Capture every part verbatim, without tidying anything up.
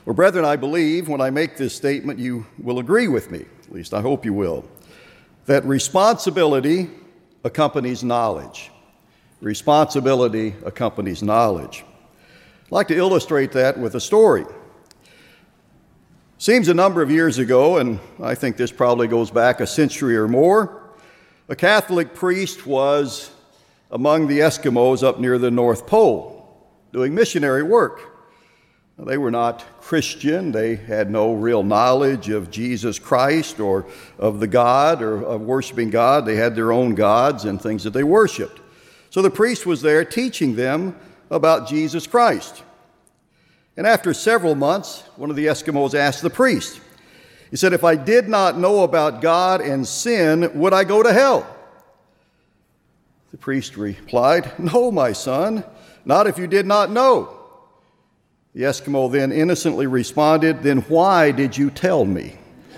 Well, brethren, I believe when I make this statement, you will agree with me, at least I hope you will, that responsibility accompanies knowledge. Responsibility accompanies knowledge. I'd like to illustrate that with a story. Seems a number of years ago, and I think this probably goes back a century or more, a Catholic priest was among the Eskimos up near the North Pole doing missionary work. They were not Christian. They had no real knowledge of Jesus Christ or of the God or of worshiping God. They had their own gods and things that they worshiped. So the priest was there teaching them about Jesus Christ. And after several months, one of the Eskimos asked the priest, he said, "If I did not know about God and sin, would I go to hell?" The priest replied, "No, my son, not if you did not know." The Eskimo then innocently responded, "Then why did you tell me?"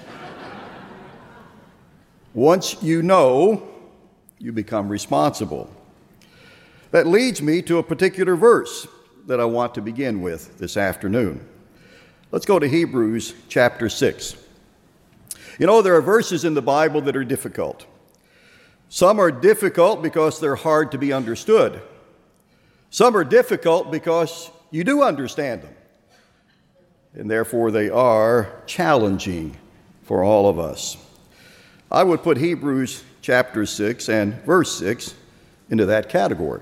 Once you know, you become responsible. That leads me to a particular verse that I want to begin with this afternoon. Let's go to Hebrews chapter six. You know, there are verses in the Bible that are difficult. Some are difficult because they're hard to be understood. Some are difficult because you do understand them, and therefore they are challenging for all of us. I would put Hebrews chapter six and verse six into that category.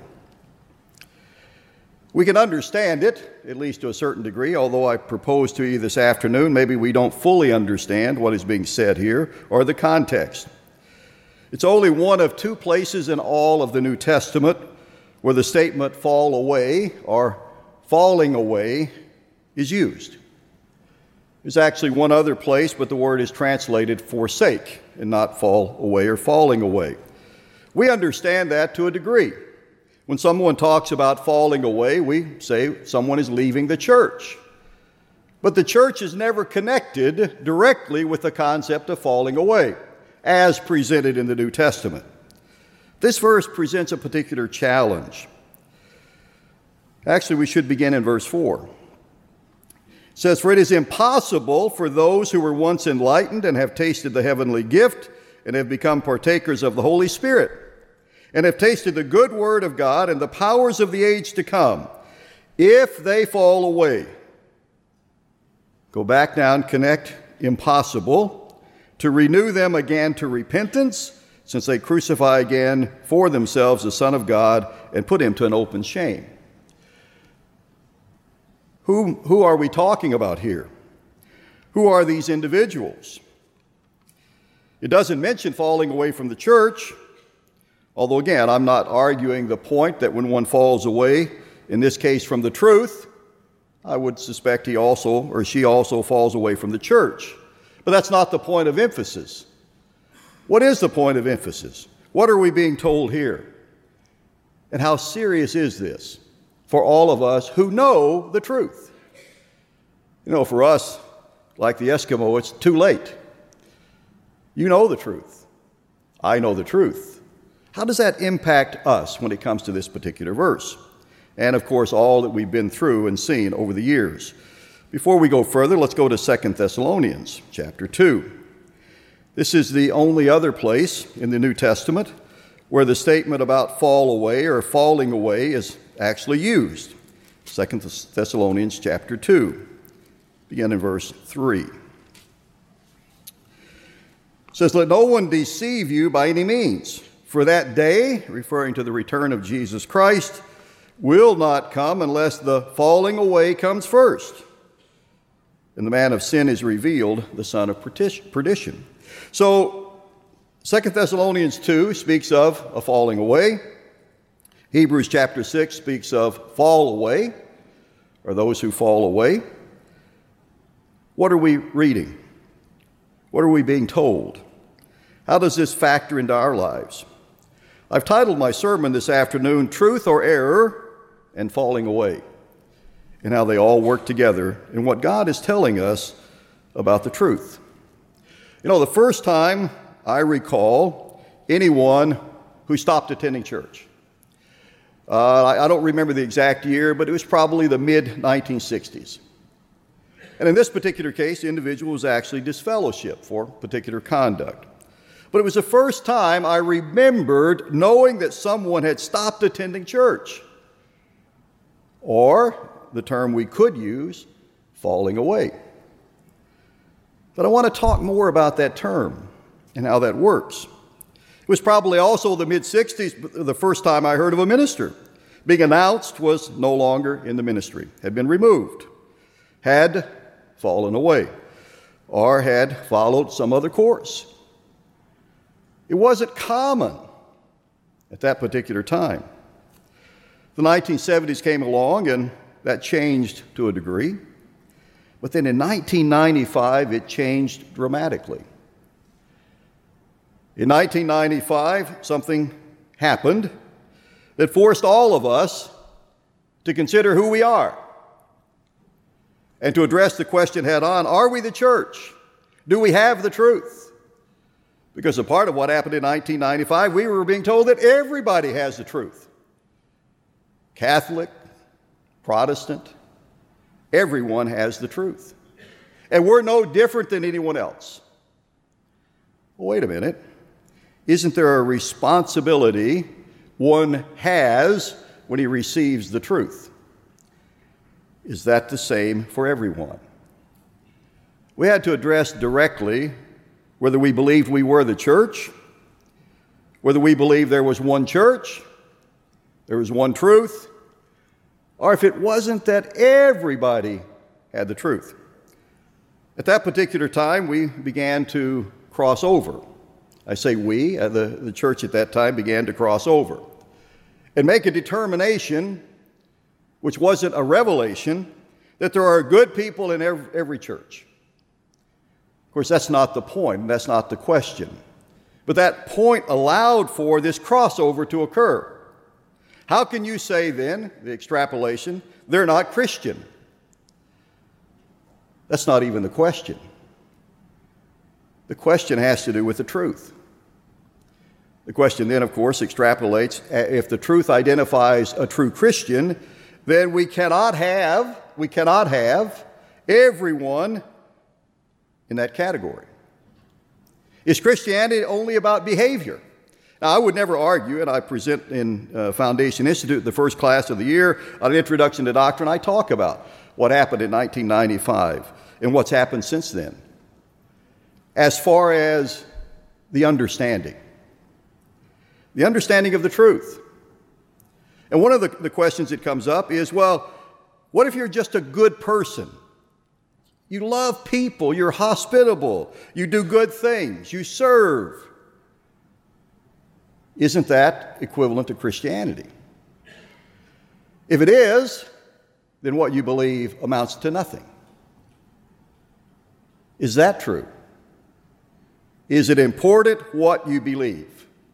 We can understand it, at least to a certain degree, although I propose to you this afternoon, maybe we don't fully understand what is being said here or the context. It's only one of two places in all of the New Testament where the statement fall away or falling away is used. There's actually one other place, but the word is translated forsake and not fall away or falling away. We understand that to a degree. When someone talks about falling away, we say someone is leaving the church. But the church is never connected directly with the concept of falling away, as presented in the New Testament. This verse presents a particular challenge. Actually, we should begin in verse four. It says, "For it is impossible for those who were once enlightened and have tasted the heavenly gift and have become partakers of the Holy Spirit, and have tasted the good word of God and the powers of the age to come, if they fall away." Go back down, connect impossible, to renew them again to repentance, since they crucify again for themselves the Son of God and put him to an open shame. Who, who are we talking about here? Who are these individuals? It doesn't mention falling away from the church, although again, I'm not arguing the point that when one falls away, in this case from the truth, I would suspect he also or she also falls away from the church. But that's not the point of emphasis. What is the point of emphasis? What are we being told here? And how serious is this for all of us who know the truth? You know, for us, like the Eskimo, it's too late. You know the truth. I know the truth. How does that impact us when it comes to this particular verse? And of course, all that we've been through and seen over the years. Before we go further, let's go to Second Thessalonians chapter two. This is the only other place in the New Testament where the statement about fall away or falling away is actually used. Second Thessalonians chapter two, begin in verse three. It says, "Let no one deceive you by any means, for that day," referring to the return of Jesus Christ, "will not come unless the falling away comes first, and the man of sin is revealed, the son of perdition." So, Second Thessalonians two speaks of a falling away. Hebrews chapter six speaks of fall away, or those who fall away. What are we reading? What are we being told? How does this factor into our lives? I've titled my sermon this afternoon, "Truth or Error and Falling Away," and how they all work together in what God is telling us about the truth. You know, the first time I recall anyone who stopped attending church, uh, I, I don't remember the exact year, but it was probably the mid nineteen sixties. And in this particular case, the individual was actually disfellowshipped for particular conduct. But it was the first time I remembered knowing that someone had stopped attending church. Or, the term we could use, falling away. But I want to talk more about that term and how that works. It was probably also the mid-sixties, the first time I heard of a minister being announced was no longer in the ministry, had been removed, had fallen away, or had followed some other course. It wasn't common at that particular time. The nineteen seventies came along, and that changed to a degree. But then in nineteen ninety-five, it changed dramatically. In nineteen ninety-five, something happened that forced all of us to consider who we are and to address the question head on, are we the church? Do we have the truth? Because a part of what happened in nineteen ninety-five, we were being told that everybody has the truth. Catholic, Protestant, everyone has the truth. And we're no different than anyone else. Well, wait a minute. Isn't there a responsibility one has when he receives the truth? Is that the same for everyone? We had to address directly whether we believed we were the church, whether we believed there was one church, there was one truth, or if it wasn't that everybody had the truth. At that particular time, we began to cross over. I say we, uh, the, the church at that time began to cross over and make a determination, which wasn't a revelation, that there are good people in every, every church. Of course, that's not the point, and that's not the question. But that point allowed for this crossover to occur. How can you say then, the extrapolation, they're not Christian? That's not even the question. The question has to do with the truth. The question then, of course, extrapolates, if the truth identifies a true Christian, then we cannot have, we cannot have everyone in that category. Is Christianity only about behavior? Now, I would never argue, and I present in uh, Foundation Institute, the first class of the year, on an introduction to doctrine, I talk about what happened in nineteen ninety-five and what's happened since then. As far as the understanding, the understanding of the truth. And one of the, the questions that comes up is, well, what if you're just a good person? You love people, you're hospitable, you do good things, you serve. Isn't that equivalent to Christianity? If it is, then what you believe amounts to nothing. Is that true? Is it important what you believe?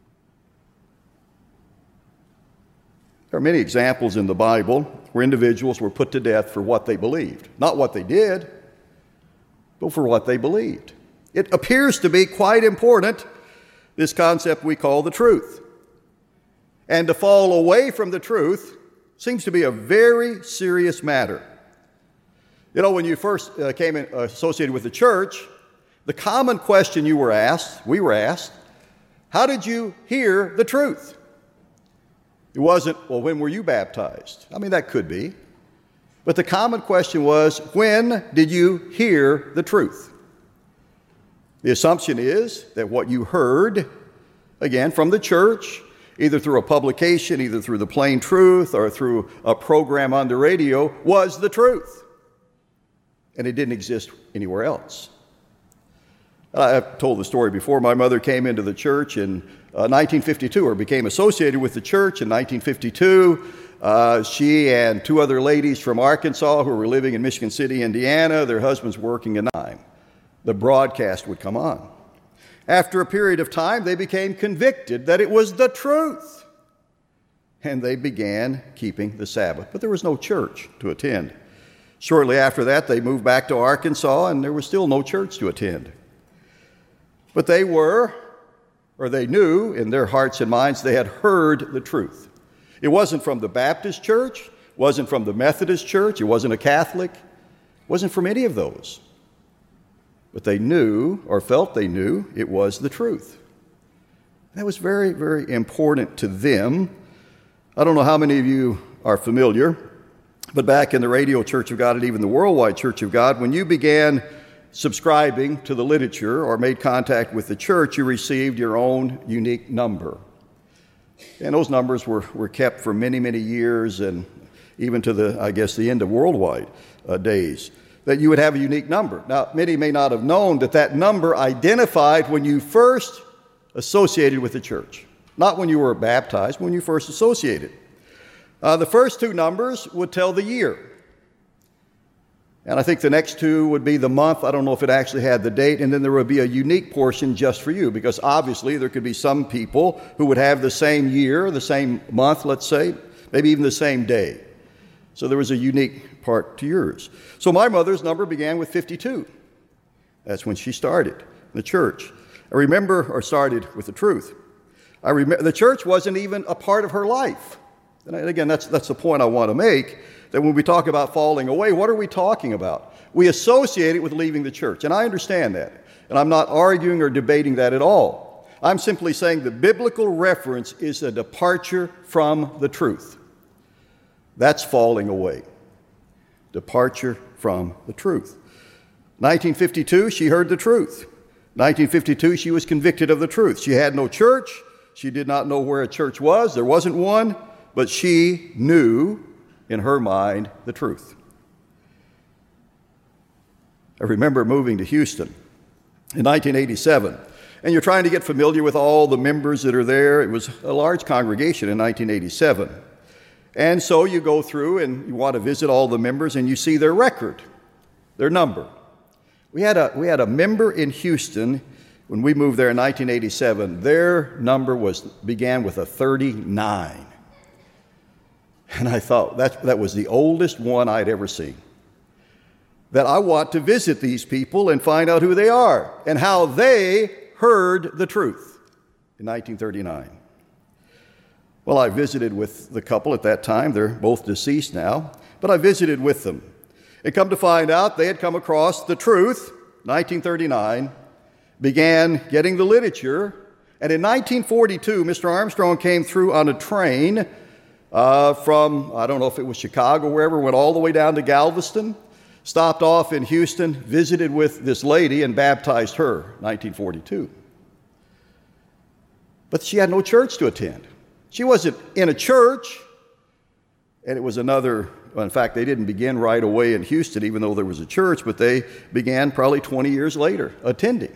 There are many examples in the Bible where individuals were put to death for what they believed. Not what they did, but for what they believed. It appears to be quite important, this concept we call the truth. And to fall away from the truth seems to be a very serious matter. You know, when you first uh, came in, uh, associated with the church, the common question you were asked, we were asked, how did you hear the truth? It wasn't, well, when were you baptized? I mean, that could be. But the common question was, when did you hear the truth? The assumption is that what you heard, again, from the church, either through a publication, either through the plain truth, or through a program on the radio, was the truth. And it didn't exist anywhere else. I've told the story before. My mother came into the church in uh, nineteen fifty-two, or became associated with the church in nineteen fifty-two. Uh, she and two other ladies from Arkansas who were living in Michigan City, Indiana, their husbands working a nine. The broadcast would come on. After a period of time, they became convicted that it was the truth. And they began keeping the Sabbath. But there was no church to attend. Shortly after that, they moved back to Arkansas, and there was still no church to attend. But they were, or they knew in their hearts and minds, they had heard the truth. It wasn't from the Baptist church, wasn't from the Methodist church, it wasn't a Catholic, Wasn't from any of those. But they knew, or felt they knew, it was the truth. That was very, very important to them. I don't know how many of you are familiar, but back in the Radio Church of God and even the Worldwide Church of God, when you began subscribing to the literature or made contact with the church, you received your own unique number. And those numbers were, were kept for many, many years, and even to the, I guess, the end of Worldwide uh, days, that you would have a unique number. Now, many may not have known that that number identified when you first associated with the church, not when you were baptized, when you first associated. Uh, the first two numbers would tell the year. And I think the next two would be the month. I don't know if it actually had the date. And then there would be a unique portion just for you, because obviously there could be some people who would have the same year, the same month, let's say, maybe even the same day. So there was a unique part to yours. So my mother's number began with fifty-two. That's when she started in the church. I remember, or started with the truth. I remember the church wasn't even a part of her life. And again, that's, that's the point I want to make. That when we talk about falling away, what are we talking about? We associate it with leaving the church, and I understand that. And I'm not arguing or debating that at all. I'm simply saying the biblical reference is a departure from the truth. That's falling away. Departure from the truth. nineteen fifty-two, she heard the truth. nineteen fifty-two, she was convicted of the truth. She had no church. She did not know where a church was. There wasn't one, but she knew in her mind the truth. I remember moving to Houston in nineteen eighty-seven, and you're trying to get familiar with all the members that are there. It was a large congregation in nineteen eighty-seven. And so you go through and you want to visit all the members, and you see their record, their number. We had a, we had a member in Houston when we moved there in nineteen eighty-seven. Their number was began with a thirty-nine. And I thought that, that was the oldest one I'd ever seen. That I want to visit these people and find out who they are and how they heard the truth in nineteen thirty-nine. Well, I visited with the couple at that time. They're both deceased now, but I visited with them. And come to find out, they had come across the truth, nineteen thirty-nine, began getting the literature, and in nineteen forty-two, Mister Armstrong came through on a train Uh, from, I don't know if it was Chicago, wherever, went all the way down to Galveston, stopped off in Houston, visited with this lady, and baptized her, nineteen forty-two. But she had no church to attend. She wasn't in a church, and it was another, well, in fact, they didn't begin right away in Houston, even though there was a church, but they began probably twenty years later attending.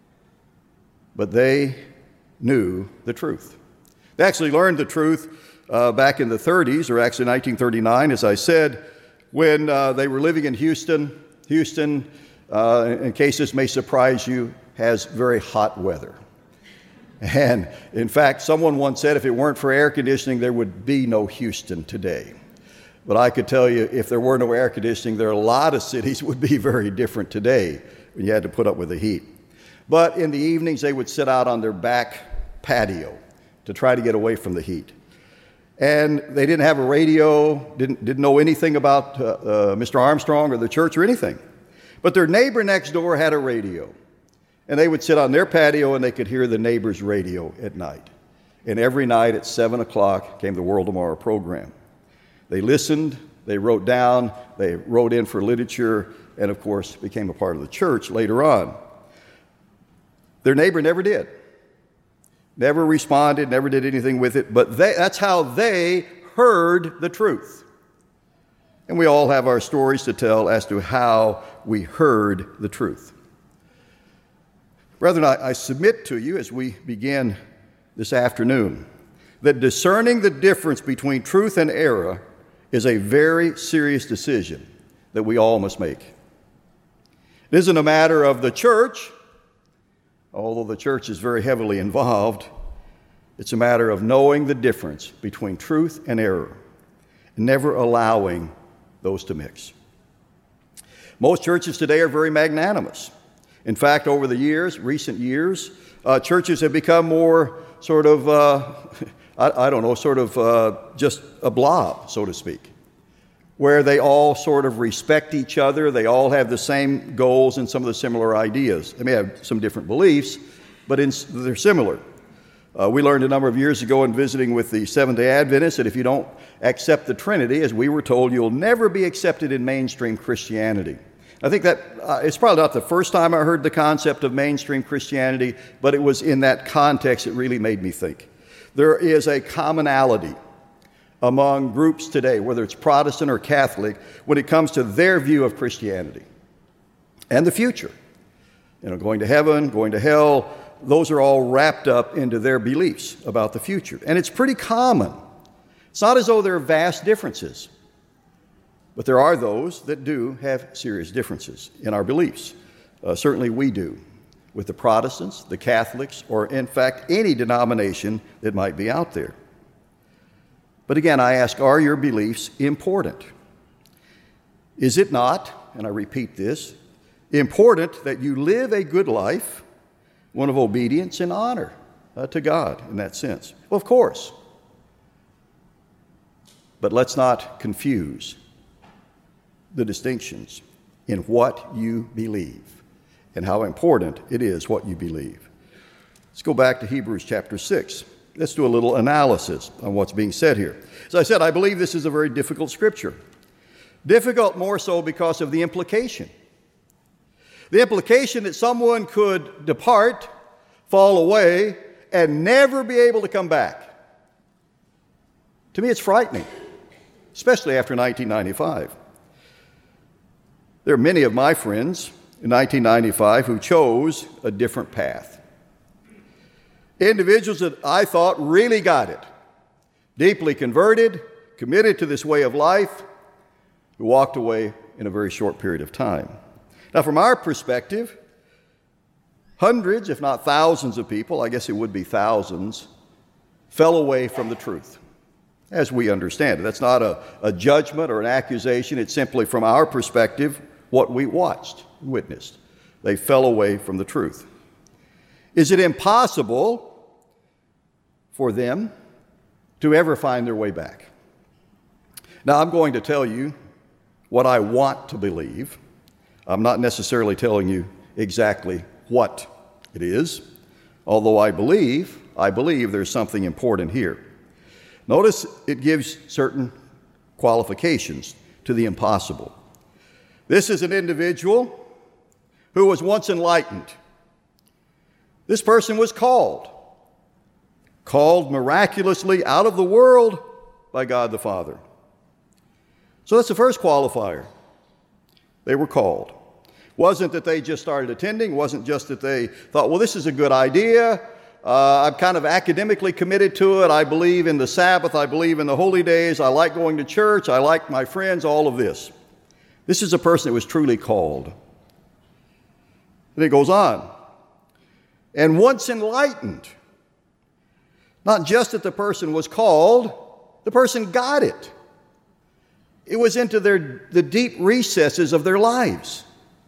But they knew the truth. They actually learned the truth Uh, back in the thirties, or actually nineteen thirty-nine, as I said, when uh, they were living in Houston. Houston, uh, in case this may surprise you, has very hot weather. And in fact, someone once said if it weren't for air conditioning, there would be no Houston today. But I could tell you, if there were no air conditioning, there are a lot of cities would be very different today when you had to put up with the heat. But in the evenings, they would sit out on their back patio to try to get away from the heat. And they didn't have a radio, didn't, didn't know anything about uh, uh, Mister Armstrong or the church or anything. But their neighbor next door had a radio. And they would sit on their patio and they could hear the neighbor's radio at night. And every night at seven o'clock came the World Tomorrow program. They listened, they wrote down, they wrote in for literature, and of course became a part of the church later on. Their neighbor never did. Never responded, never did anything with it, but they, that's how they heard the truth. And we all have our stories to tell as to how we heard the truth. Brethren, I, I submit to you as we begin this afternoon that discerning the difference between truth and error is a very serious decision that we all must make. It isn't a matter of the church, although the church is very heavily involved. It's a matter of knowing the difference between truth and error, and never allowing those to mix. Most churches today are very magnanimous. In fact, over the years, recent years, uh, churches have become more sort of, uh, I, I don't know, sort of uh, just a blob, so to speak. where they all sort of respect each other. They all have the same goals and some of the similar ideas. They may have some different beliefs, but in, they're similar. Uh, we learned a number of years ago in visiting with the Seventh-day Adventists that if you don't accept the Trinity, as we were told, you'll never be accepted in mainstream Christianity. I think that uh, it's probably not the first time I heard the concept of mainstream Christianity, but it was in that context it really made me think. There is a commonality among groups today, whether it's Protestant or Catholic, when it comes to their view of Christianity and the future. You know, going to heaven, going to hell, those are all wrapped up into their beliefs about the future. And it's pretty common. It's not as though there are vast differences, but there are those that do have serious differences in our beliefs. Uh, certainly we do, with the Protestants, the Catholics, or in fact any denomination that might be out there. But again, I ask, are your beliefs important? Is it not, and I repeat this, important that you live a good life, one of obedience and honor uh, to God in that sense? Well, of course. But let's not confuse the distinctions in what you believe and how important it is what you believe. Let's go back to Hebrews chapter six. Let's do a little analysis on what's being said here. As I said, I believe this is a very difficult scripture. Difficult more so because of the implication. The implication that someone could depart, fall away, and never be able to come back. To me, it's frightening, especially after nineteen ninety-five. There are many of my friends in nineteen ninety-five who chose a different path. Individuals that I thought really got it, deeply converted, committed to this way of life, who walked away in a very short period of time. Now, from our perspective, hundreds, if not thousands of people, I guess it would be thousands, fell away from the truth, as we understand it. That's not a, a judgment or an accusation. It's simply, from our perspective, what we watched, witnessed. They fell away from the truth. Is it impossible for them to ever find their way back? Now, I'm going to tell you what I want to believe. I'm not necessarily telling you exactly what it is, although I believe, I believe there's something important here. Notice it gives certain qualifications to the impossible. This is an individual who was once enlightened. This person was called, called miraculously out of the world by God the Father. So that's the first qualifier. They were called. Wasn't that they just started attending, wasn't just that they thought, well, this is a good idea, uh, I'm kind of academically committed to it, I believe in the Sabbath, I believe in the holy days, I like going to church, I like my friends, all of this. This is a person that was truly called. And it goes on. And once enlightened, not just that the person was called, the person got it. It was into their, the deep recesses of their lives.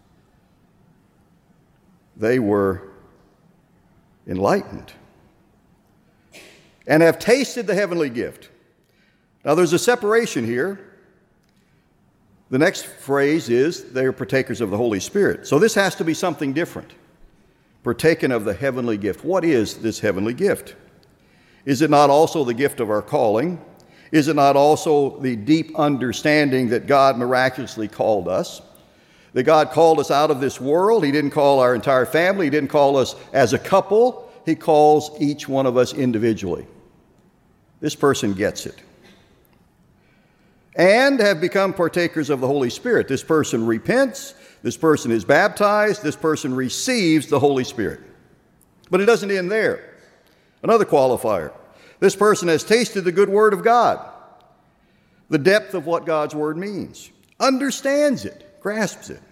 They were enlightened and have tasted the heavenly gift. Now there's a separation here. The next phrase is they are partakers of the Holy Spirit. So this has to be something different. Partaken of the heavenly gift. What is this heavenly gift? Is it not also the gift of our calling? Is it not also the deep understanding that God miraculously called us? That God called us out of this world. He didn't call our entire family. He didn't call us as a couple. He calls each one of us individually. This person gets it. And have become partakers of the Holy Spirit. This person repents. This person is baptized. This person receives the Holy Spirit. But it doesn't end there. Another qualifier. This person has tasted the good word of God. The depth of what God's word means. Understands it. Grasps it.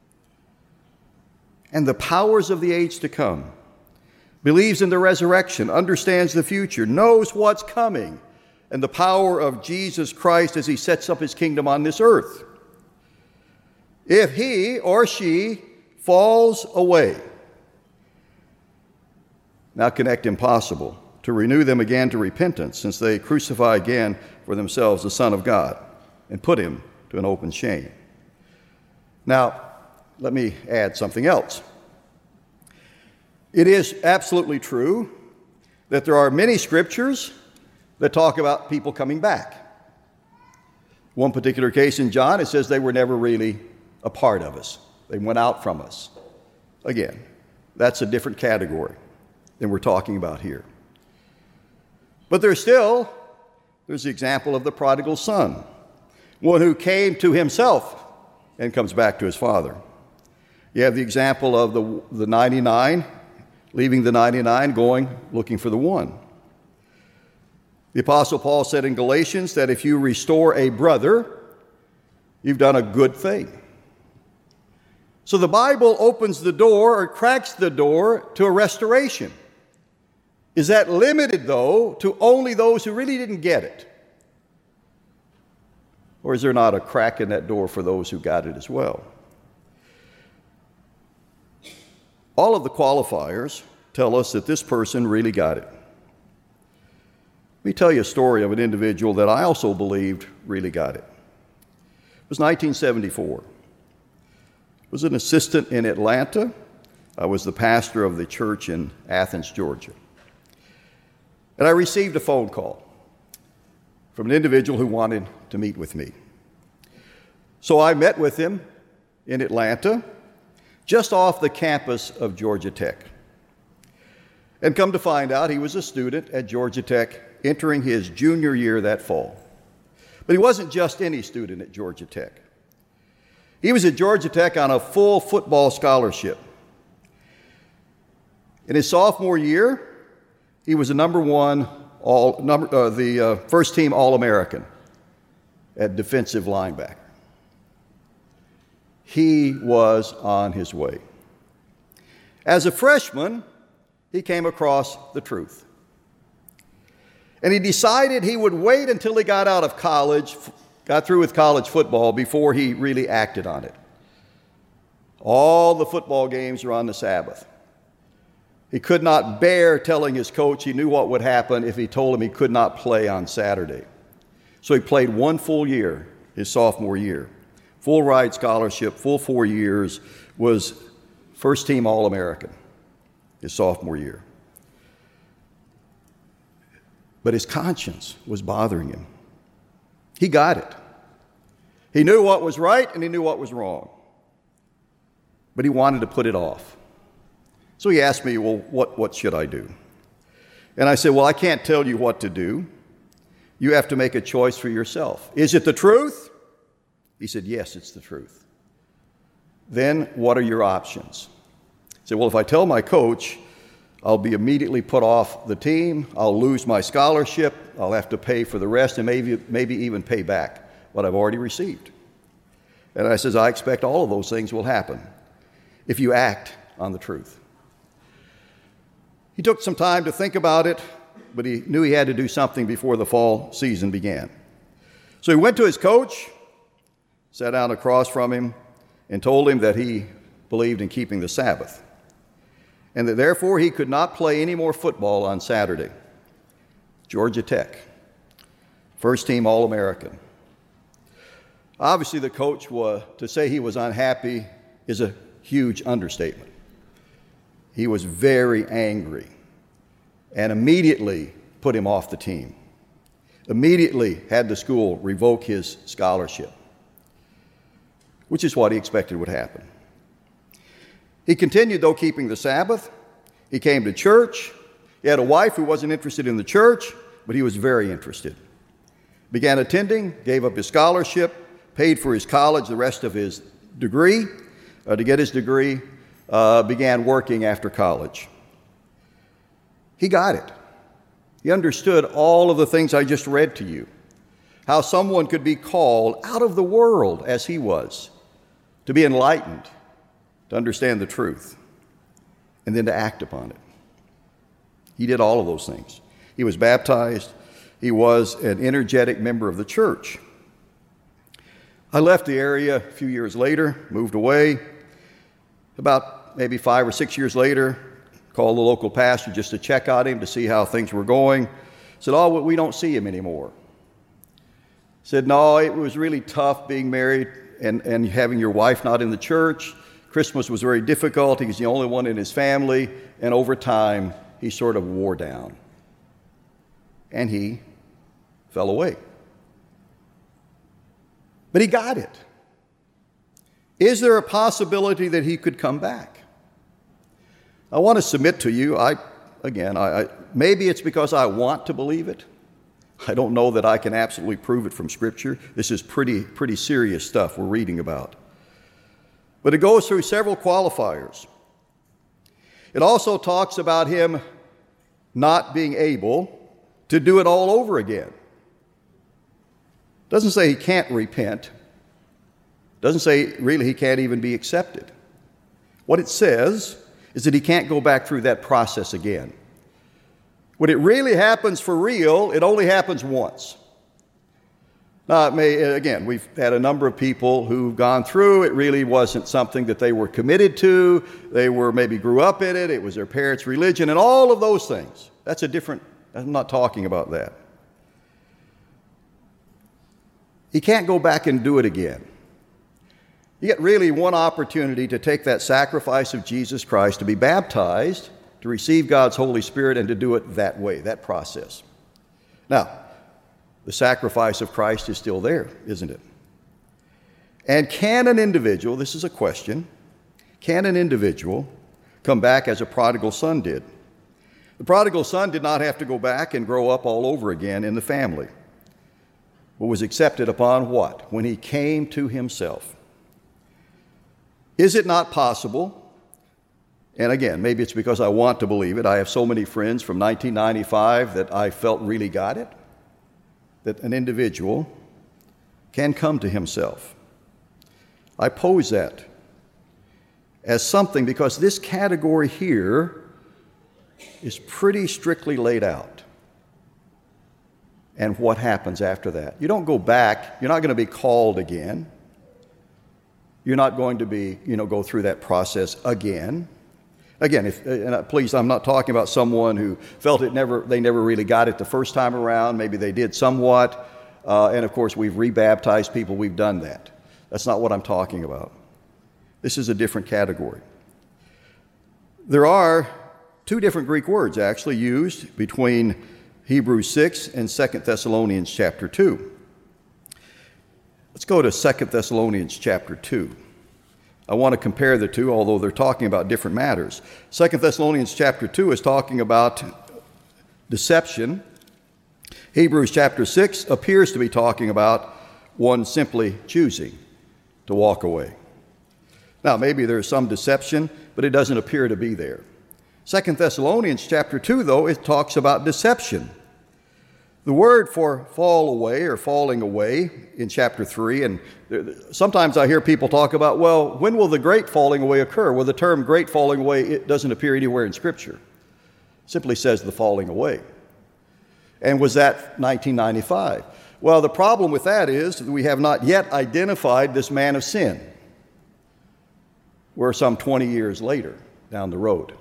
And the powers of the age to come. Believes in the resurrection. Understands the future. Knows what's coming. And the power of Jesus Christ as he sets up his kingdom on this earth. If he or she falls away, now connect impossible, to renew them again to repentance, since they crucify again for themselves the Son of God and put him to an open shame. Now, let me add something else. It is absolutely true that there are many scriptures that talk about people coming back. One particular case in John, it says they were never really a part of us. They went out from us. Again, that's a different category than we're talking about here. But there's still, there's the example of the prodigal son, one who came to himself and comes back to his father. You have the example of the, the ninety-nine, leaving the ninety-nine, going, looking for the one. The Apostle Paul said in Galatians that if you restore a brother, you've done a good thing. So the Bible opens the door or cracks the door to a restoration. Is that limited, though, to only those who really didn't get it? Or is there not a crack in that door for those who got it as well? All of the qualifiers tell us that this person really got it. Let me tell you a story of an individual that I also believed really got it. It was nineteen seventy-four. I was an assistant in Atlanta. I was the pastor of the church in Athens, Georgia. And I received a phone call from an individual who wanted to meet with me. So I met with him in Atlanta, just off the campus of Georgia Tech. And come to find out, he was a student at Georgia Tech, entering his junior year that fall. But he wasn't just any student at Georgia Tech. He was at Georgia Tech on a full football scholarship. In his sophomore year, he was a number one, all, number, uh, the uh, first team All-American at defensive linebacker. He was on his way. As a freshman, he came across the truth. And he decided he would wait until he got out of college, got through with college football, before he really acted on it. All the football games are on the Sabbath. He could not bear telling his coach he knew what would happen if he told him he could not play on Saturday. So he played one full year, his sophomore year. Full ride scholarship, full four years, was first team All-American his sophomore year. But his conscience was bothering him. He got it. He knew what was right and he knew what was wrong. But he wanted to put it off. So he asked me, well, what, what should I do? And I said, well, I can't tell you what to do. You have to make a choice for yourself. Is it the truth? He said, yes, it's the truth. Then what are your options? I said, well, if I tell my coach, I'll be immediately put off the team. I'll lose my scholarship. I'll have to pay for the rest and maybe, maybe even pay back what I've already received. And I says, I expect all of those things will happen if you act on the truth. He took some time to think about it, but he knew he had to do something before the fall season began. So he went to his coach, sat down across from him, and told him that he believed in keeping the Sabbath, and that therefore he could not play any more football on Saturday. Georgia Tech, first team All-American. Obviously, the coach, was, to say he was unhappy is a huge understatement. He was very angry and immediately put him off the team. Immediately had the school revoke his scholarship, which is what he expected would happen. He continued, though, keeping the Sabbath. He came to church. He had a wife who wasn't interested in the church, but he was very interested. Began attending, gave up his scholarship, paid for his college, the rest of his degree, uh, to get his degree, uh, began working after college. He got it. He understood all of the things I just read to you, how someone could be called out of the world as he was, to be enlightened, to understand the truth, and then to act upon it. He did all of those things. He was baptized. He was an energetic member of the church. I left the area a few years later, moved away. About maybe five or six years later, called the local pastor just to check on him, to see how things were going. Said, oh, we don't see him anymore. Said, no, it was really tough being married and, and having your wife not in the church. Christmas was very difficult. He was the only one in his family. And over time, he sort of wore down. And he fell away. But he got it. Is there a possibility that he could come back? I want to submit to you, I, again, I, I, maybe it's because I want to believe it. I don't know that I can absolutely prove it from Scripture. This is pretty, pretty serious stuff we're reading about. But it goes through several qualifiers. It also talks about him not being able to do it all over again. It doesn't say he can't repent. It doesn't say really he can't even be accepted. What it says is that he can't go back through that process again. When it really happens for real, it only happens once. Now, it may, again, we've had a number of people who've gone through. It really wasn't something that they were committed to. They were maybe grew up in it. It was their parents' religion and all of those things. That's a different, I'm not talking about that. He can't go back and do it again. You get really one opportunity to take that sacrifice of Jesus Christ, to be baptized, to receive God's Holy Spirit, and to do it that way, that process. Now, the sacrifice of Christ is still there, isn't it? And can an individual, this is a question, can an individual come back as a prodigal son did? The prodigal son did not have to go back and grow up all over again in the family, but was accepted upon what? When he came to himself. Is it not possible? And again, maybe it's because I want to believe it. I have so many friends from nineteen ninety-five that I felt really got it, that an individual can come to himself. I pose that as something because this category here is pretty strictly laid out. And what happens after that? You don't go back. You're not going to be called again. You're not going to be, you know, go through that process again. Again, if, and please, I'm not talking about someone who felt it never, they never really got it the first time around. Maybe they did somewhat. Uh, and of course, we've rebaptized people. We've done that. That's not what I'm talking about. This is a different category. There are two different Greek words actually used between Hebrews six and Second Thessalonians chapter two. Let's go to Second Thessalonians chapter two. I want to compare the two, although they're talking about different matters. Second Thessalonians chapter two is talking about deception. Hebrews chapter six appears to be talking about one simply choosing to walk away. Now, maybe there's some deception, but it doesn't appear to be there. Second Thessalonians chapter two, though, it talks about deception. The word for fall away or falling away in chapter three, and sometimes I hear people talk about, well, when will the great falling away occur? Well, the term great falling away, it doesn't appear anywhere in Scripture. It simply says the falling away. And was that nineteen ninety-five? Well, the problem with that is that we have not yet identified this man of sin. We're some twenty years later down the road.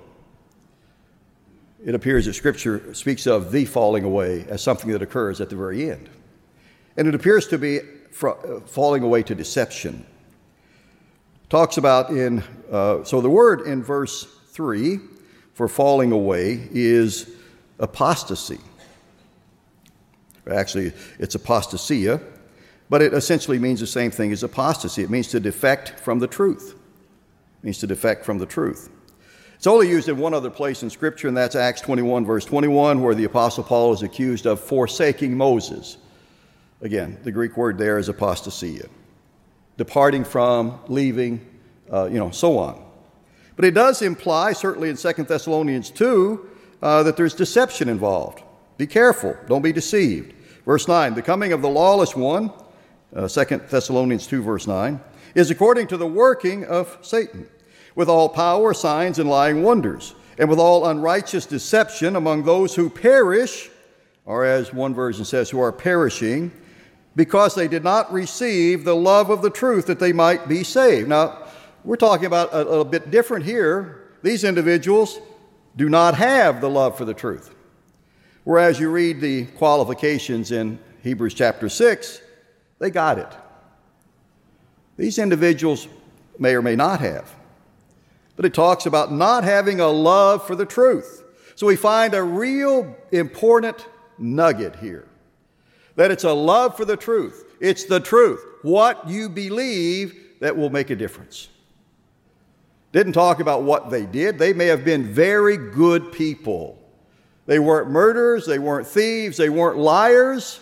It appears that Scripture speaks of the falling away as something that occurs at the very end. And it appears to be falling away to deception. Talks about in, uh, so the word in verse three for falling away is apostasy. Actually, it's apostasia, but it essentially means the same thing as apostasy. It means to defect from the truth. It means to defect from the truth. It's only used in one other place in Scripture, and that's Acts twenty-one, verse twenty-one, where the Apostle Paul is accused of forsaking Moses. Again, the Greek word there is apostasia. Departing from, leaving, uh, you know, so on. But it does imply, certainly in Second Thessalonians two, uh, that there's deception involved. Be careful. Don't be deceived. Verse nine, the coming of the lawless one, uh, Second Thessalonians two, verse nine, is according to the working of Satan, with all power, signs, and lying wonders, and with all unrighteous deception among those who perish, or as one version says, who are perishing, because they did not receive the love of the truth that they might be saved. Now, we're talking about a, a bit different here. These individuals do not have the love for the truth. Whereas you read the qualifications in Hebrews chapter six, They got it. These individuals may or may not have. But it talks about not having a love for the truth. So we find a real important nugget here. That it's a love for the truth. It's the truth. What you believe that will make a difference. Didn't talk about what they did. They may have been very good people. They weren't murderers. They weren't thieves. They weren't liars.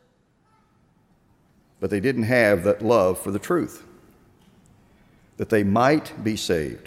But they didn't have that love for the truth. That they might be saved.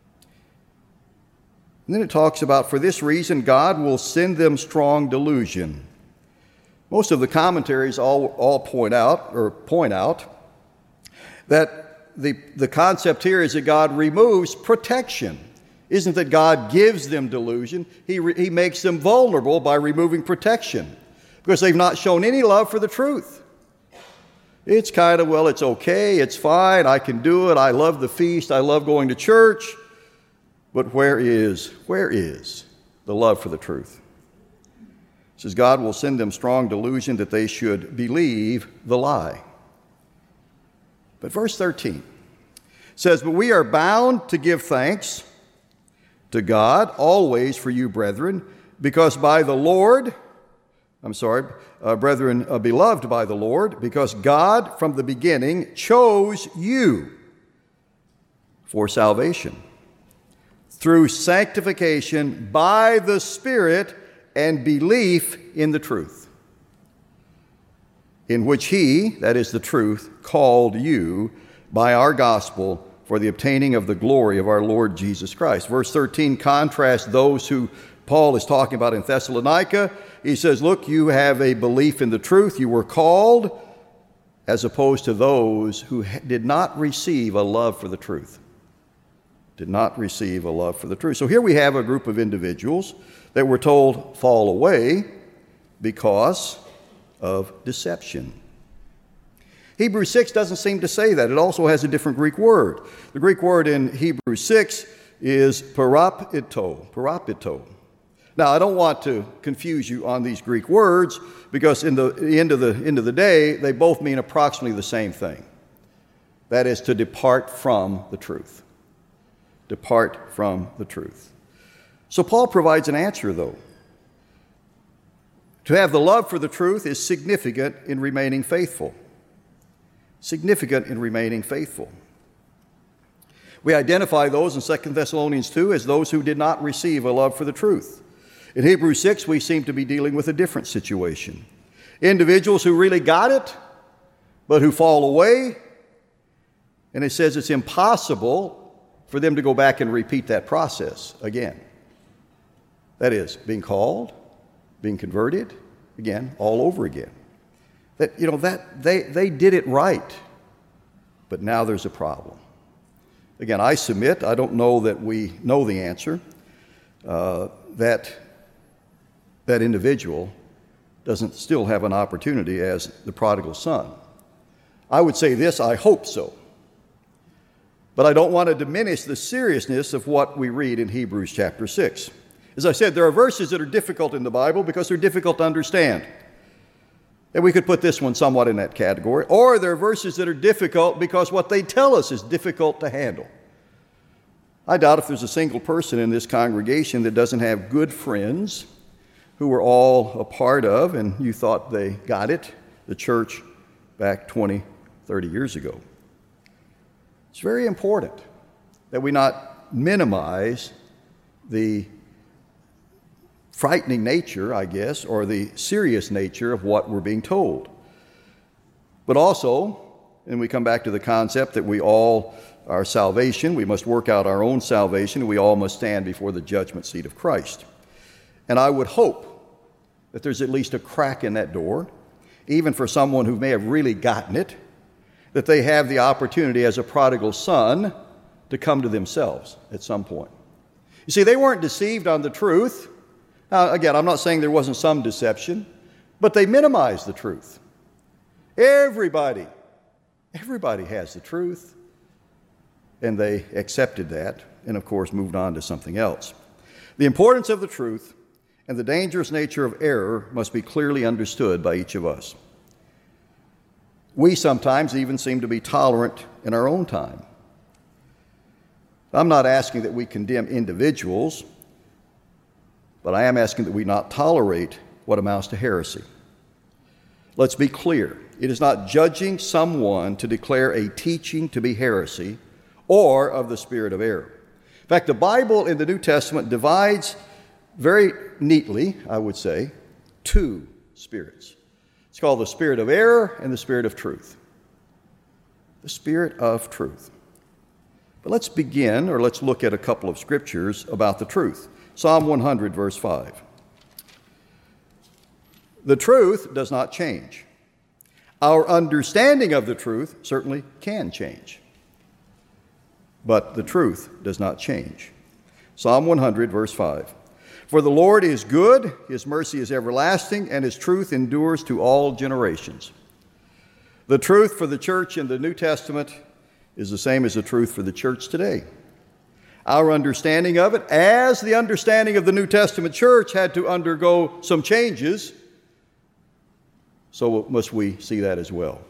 And then it talks about, for this reason, God will send them strong delusion. Most of the commentaries all, all point out, or point out, that the, the concept here is that God removes protection. Isn't that God gives them delusion? He, re, he makes them vulnerable by removing protection because they've not shown any love for the truth. It's kind of, well, it's okay, it's fine, I can do it, I love the feast, I love going to church. But where is, where is the love for the truth? It says God will send them strong delusion that they should believe the lie. But verse thirteen says, but we are bound to give thanks to God always for you, brethren, because by the Lord, I'm sorry, uh, brethren, uh, beloved by the Lord, because God from the beginning chose you for salvation through sanctification by the Spirit and belief in the truth, in which He, that is the truth, called you by our gospel for the obtaining of the glory of our Lord Jesus Christ. Verse thirteen contrasts those who Paul is talking about in Thessalonica. He says, look, you have a belief in the truth. You were called, as opposed to those who did not receive a love for the truth. Did not receive a love for the truth. So here we have a group of individuals that we're told fall away because of deception. Hebrews six doesn't seem to say that. It also has a different Greek word. The Greek word in Hebrews six is parapito, parapito. Now, I don't want to confuse you on these Greek words because in the end of the end of the day, they both mean approximately the same thing. That is to depart from the truth. Depart from the truth. So Paul provides an answer, though. To have the love for the truth is significant in remaining faithful. Significant in remaining faithful. We identify those in Second Thessalonians two as those who did not receive a love for the truth. In Hebrews six, we seem to be dealing with a different situation. Individuals who really got it, but who fall away. And it says it's impossible for them to go back and repeat that process again. That is, being called, being converted, again, all over again. That, you know, that they, they did it right, but now there's a problem. Again, I submit, I don't know that we know the answer, uh, that that individual doesn't still have an opportunity as the prodigal son. I would say this, I hope so. But I don't want to diminish the seriousness of what we read in Hebrews chapter six. As I said, there are verses that are difficult in the Bible because they're difficult to understand. And we could put this one somewhat in that category. Or there are verses that are difficult because what they tell us is difficult to handle. I doubt if there's a single person in this congregation that doesn't have good friends who were all a part of, and you thought they got it, the church back twenty, thirty years ago. It's very important that we not minimize the frightening nature, I guess, or the serious nature of what we're being told. But also, and we come back to the concept that we all, our salvation, we must work out our own salvation, and we all must stand before the judgment seat of Christ. And I would hope that there's at least a crack in that door, even for someone who may have really gotten it, that they have the opportunity as a prodigal son to come to themselves at some point. You see, they weren't deceived on the truth. Now, again, I'm not saying there wasn't some deception, but they minimized the truth. Everybody, everybody has the truth, and they accepted that and, of course, moved on to something else. The importance of the truth and the dangerous nature of error must be clearly understood by each of us. we sometimes even seem to be tolerant in our own time. I'm not asking that we condemn individuals, but I am asking that we not tolerate what amounts to heresy. Let's be clear. It is not judging someone to declare a teaching to be heresy or of the spirit of error. In fact, the Bible in the New Testament divides very neatly, I would say, two spirits. It's called the spirit of error and the spirit of truth. The spirit of truth. But let's begin, or let's look at a couple of scriptures about the truth. Psalm one hundred, verse five. The truth does not change. Our understanding of the truth certainly can change. But the truth does not change. Psalm one hundred, verse five. For the Lord is good, his mercy is everlasting, and his truth endures to all generations. The truth for the church in the New Testament is the same as the truth for the church today. Our understanding of it, as the understanding of the New Testament church had to undergo some changes, so must we see that as well.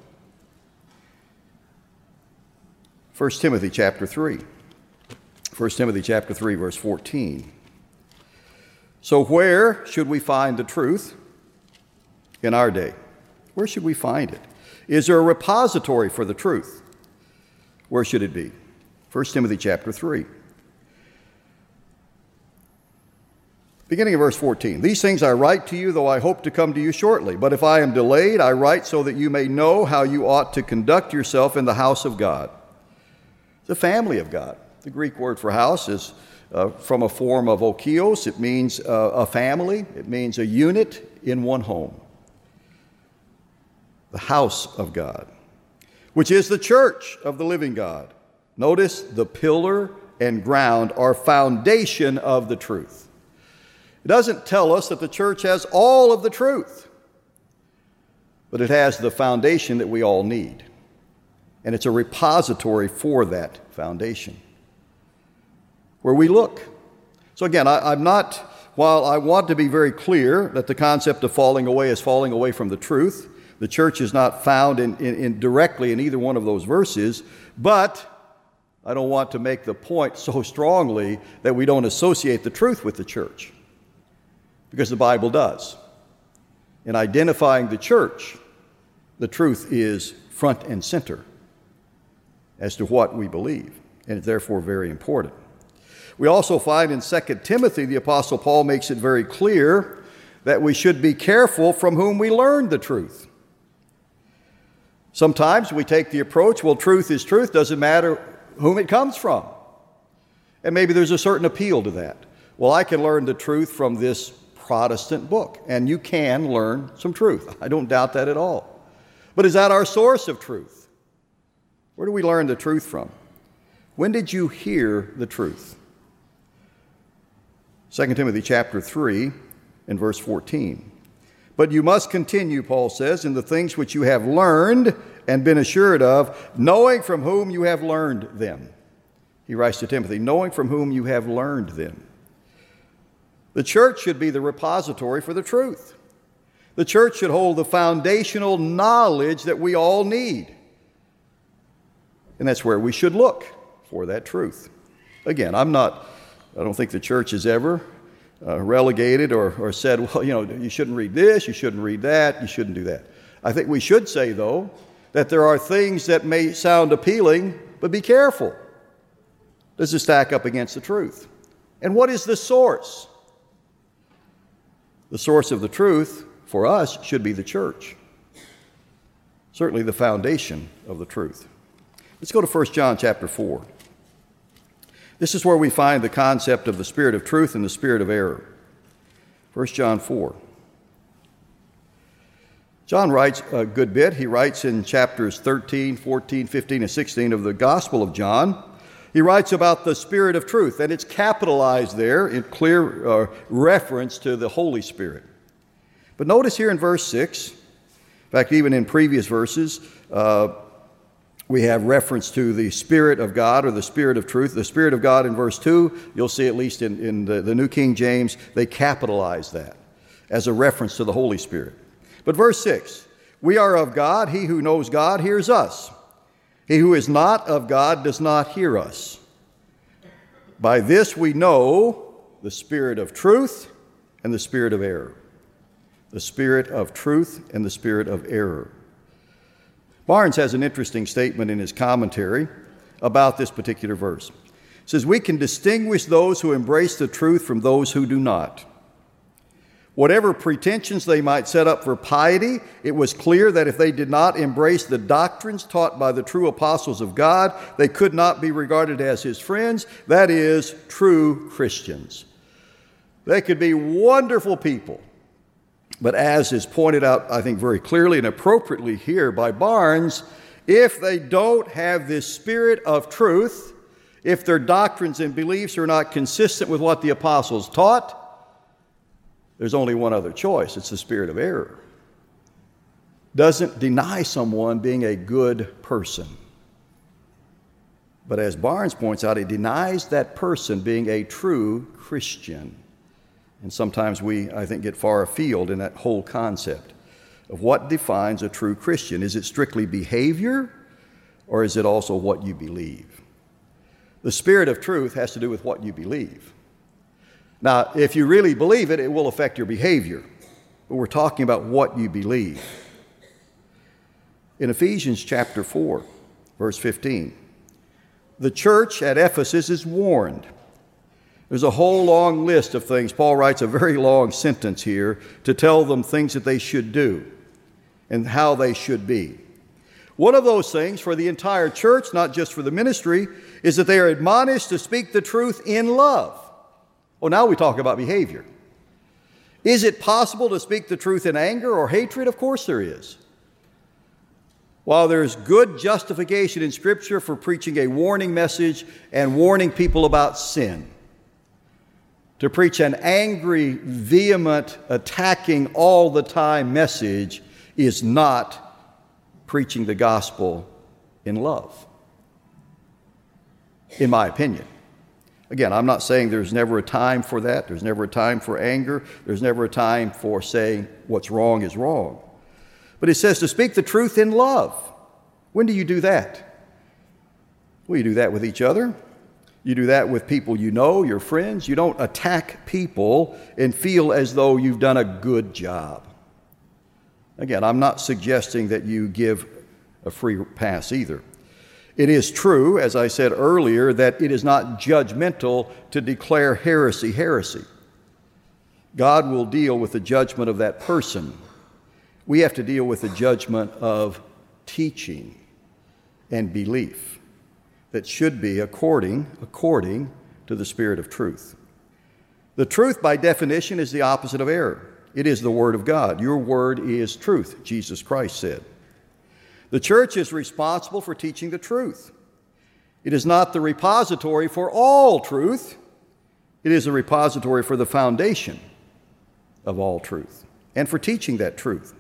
First Timothy chapter three. First Timothy chapter three, verse fourteen. So where should we find the truth in our day? Where should we find it? Is there a repository for the truth? Where should it be? First Timothy chapter three. Beginning of verse fourteen. These things I write to you, though I hope to come to you shortly. But if I am delayed, I write so that you may know how you ought to conduct yourself in the house of God. The family of God. The Greek word for house is uh, from a form of okios. It means uh, a family. It means a unit in one home. The house of God, which is the church of the living God. Notice the pillar and ground are foundation of the truth. It doesn't tell us that the church has all of the truth, but it has the foundation that we all need. And it's a repository for that foundation, where we look. So again, I, I'm not, while I want to be very clear that the concept of falling away is falling away from the truth, the church is not found in, in, in directly in either one of those verses, but I don't want to make the point so strongly that we don't associate the truth with the church, because the Bible does. In identifying the church, the truth is front and center as to what we believe, and it's therefore very important. We also find in Second Timothy, the Apostle Paul makes it very clear that we should be careful from whom we learn the truth. Sometimes we take the approach, well, truth is truth, doesn't matter whom it comes from. And maybe there's a certain appeal to that. Well, I can learn the truth from this Protestant book, and you can learn some truth. I don't doubt that at all. But is that our source of truth? Where do we learn the truth from? When did you hear the truth? Second Timothy chapter three and verse fourteen. But you must continue, Paul says, in the things which you have learned and been assured of, knowing from whom you have learned them. He writes to Timothy, knowing from whom you have learned them. The church should be the repository for the truth. The church should hold the foundational knowledge that we all need. And that's where we should look for that truth. Again, I'm not, I don't think the church has ever uh, relegated or, or said, well, you know, you shouldn't read this, you shouldn't read that, you shouldn't do that. I think we should say, though, that there are things that may sound appealing, but be careful. Does it stack up against the truth? And what is the source? The source of the truth for us should be the church. Certainly the foundation of the truth. Let's go to First John chapter four. This is where we find the concept of the spirit of truth and the spirit of error. First John four. John writes a good bit. He writes in chapters thirteen, fourteen, fifteen, and sixteen of the Gospel of John. He writes about the Spirit of truth, and it's capitalized there in clear uh, reference to the Holy Spirit. But notice here in verse six, in fact, even in previous verses, uh, we have reference to the Spirit of God or the Spirit of truth. The Spirit of God in verse two, you'll see at least in, in the, the New King James, they capitalize that as a reference to the Holy Spirit. But verse six, We are of God. He who knows God hears us. He who is not of God does not hear us. By this we know the spirit of truth and the spirit of error. The spirit of truth and the spirit of error. Barnes has an interesting statement in his commentary about this particular verse. It says, we can distinguish those who embrace the truth from those who do not. Whatever pretensions they might set up for piety, it was clear that if they did not embrace the doctrines taught by the true apostles of God, they could not be regarded as his friends, that is, true Christians. They could be wonderful people, but as is pointed out, I think very clearly and appropriately here by Barnes, if they don't have this spirit of truth, if their doctrines and beliefs are not consistent with what the apostles taught, there's only one other choice. It's the spirit of error. Doesn't deny someone being a good person. But as Barnes points out, it denies that person being a true Christian. And sometimes we, I think, get far afield in that whole concept of what defines a true Christian. Is it strictly behavior, or is it also what you believe? The spirit of truth has to do with what you believe. Now, if you really believe it, it will affect your behavior. But we're talking about what you believe. In Ephesians chapter four, verse fifteen, the church at Ephesus is warned. There's a whole long list of things. Paul writes a very long sentence here to tell them things that they should do and how they should be. One of those things for the entire church, not just for the ministry, is that they are admonished to speak the truth in love. Well, now we talk about behavior. Is it possible to speak the truth in anger or hatred? Of course there is. While there's good justification in Scripture for preaching a warning message and warning people about sin, to preach an angry, vehement, attacking all the time message is not preaching the gospel in love, in my opinion. Again, I'm not saying there's never a time for that. There's never a time for anger. There's never a time for saying what's wrong is wrong. But it says to speak the truth in love. When do you do that? Well, you do that with each other. You do that with people you know, your friends. You don't attack people and feel as though you've done a good job. Again, I'm not suggesting that you give a free pass either. It is true, as I said earlier, that it is not judgmental to declare heresy heresy. God will deal with the judgment of that person. We have to deal with the judgment of teaching and belief that should be according, according to the Spirit of truth. The truth, by definition, is the opposite of error. It is the Word of God. Your word is truth, Jesus Christ said. The church is responsible for teaching the truth. It is not the repository for all truth. It is a repository for the foundation of all truth and for teaching that truth.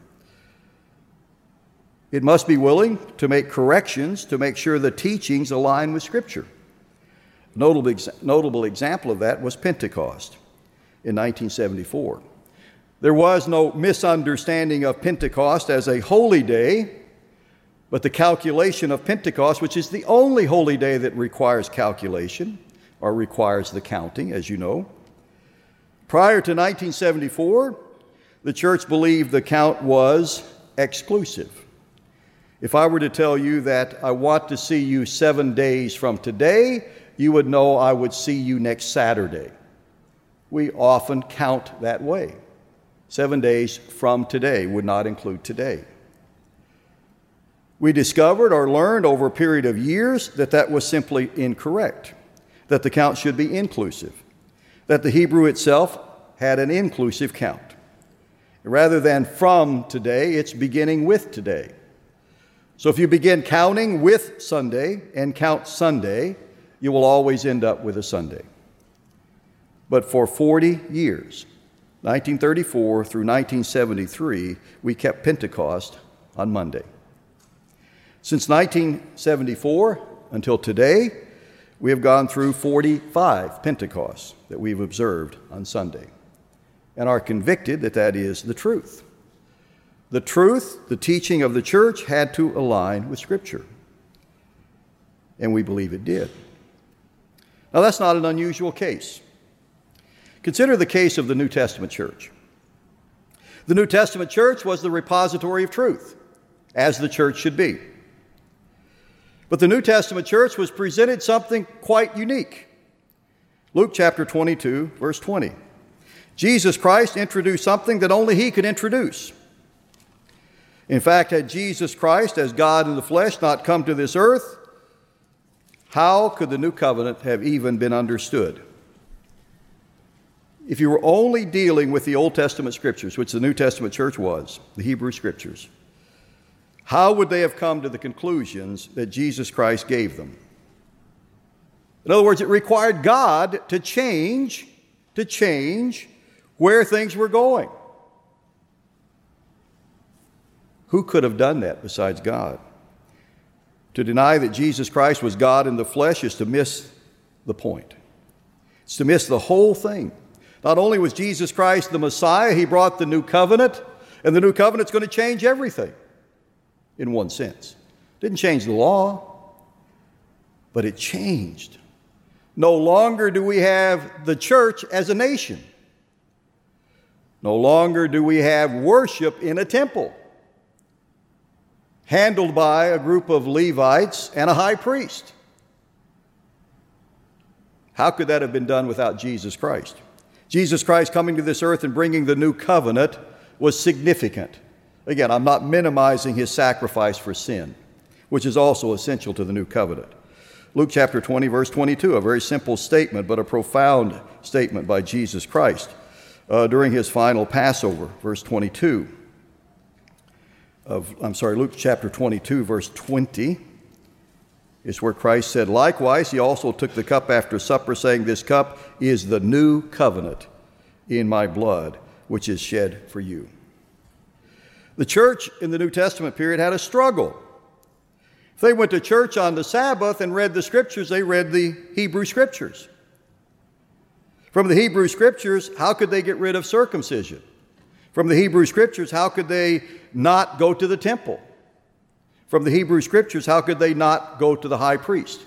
It must be willing to make corrections to make sure the teachings align with Scripture. A notable, notable example of that was Pentecost in nineteen seventy-four. There was no misunderstanding of Pentecost as a holy day, but the calculation of Pentecost, which is the only holy day that requires calculation, or requires the counting, as you know. Prior to nineteen seventy-four, the church believed the count was exclusive. If I were to tell you that I want to see you seven days from today, you would know I would see you next Saturday. We often count that way. Seven days from today would not include today. We discovered or learned over a period of years that that was simply incorrect, that the count should be inclusive, that the Hebrew itself had an inclusive count. Rather than from today, it's beginning with today. So if you begin counting with Sunday and count Sunday, you will always end up with a Sunday. But for forty years, nineteen thirty-four through nineteen seventy-three, we kept Pentecost on Monday. Since nineteen seventy-four until today, we have gone through forty-five Pentecosts that we've observed on Sunday and are convicted that that is the truth. The truth, the teaching of the church had to align with Scripture. And we believe it did. Now, that's not an unusual case. Consider the case of the New Testament church. The New Testament church was the repository of truth, as the church should be. But the New Testament church was presented something quite unique. Luke chapter twenty-two, verse twenty. Jesus Christ introduced something that only he could introduce. In fact, had Jesus Christ, as God in the flesh, not come to this earth, how could the new covenant have even been understood? If you were only dealing with the Old Testament scriptures, which the New Testament church was, the Hebrew scriptures, how would they have come to the conclusions that Jesus Christ gave them? In other words, it required God to change, to change where things were going. Who could have done that besides God? To deny that Jesus Christ was God in the flesh is to miss the point. It's to miss the whole thing. Not only was Jesus Christ the Messiah, he brought the new covenant, and the new covenant's going to change everything in one sense. It didn't change the law, but it changed. No longer do we have the church as a nation. No longer do we have worship in a temple, handled by a group of Levites and a high priest. How could that have been done without Jesus Christ? Jesus Christ coming to this earth and bringing the new covenant was significant. Again, I'm not minimizing his sacrifice for sin, which is also essential to the new covenant. Luke chapter twenty, verse twenty-two, a very simple statement, but a profound statement by Jesus Christ uh, during his final Passover, verse twenty-two. Of, I'm sorry, Luke chapter twenty-two, verse twenty, is where Christ said, "Likewise, he also took the cup after supper, saying, 'This cup is the new covenant in my blood, which is shed for you.'" The church in the New Testament period had a struggle. If they went to church on the Sabbath and read the Scriptures, they read the Hebrew Scriptures. From the Hebrew Scriptures, how could they get rid of circumcision? From the Hebrew Scriptures, how could they not go to the temple? From the Hebrew Scriptures, how could they not go to the high priest?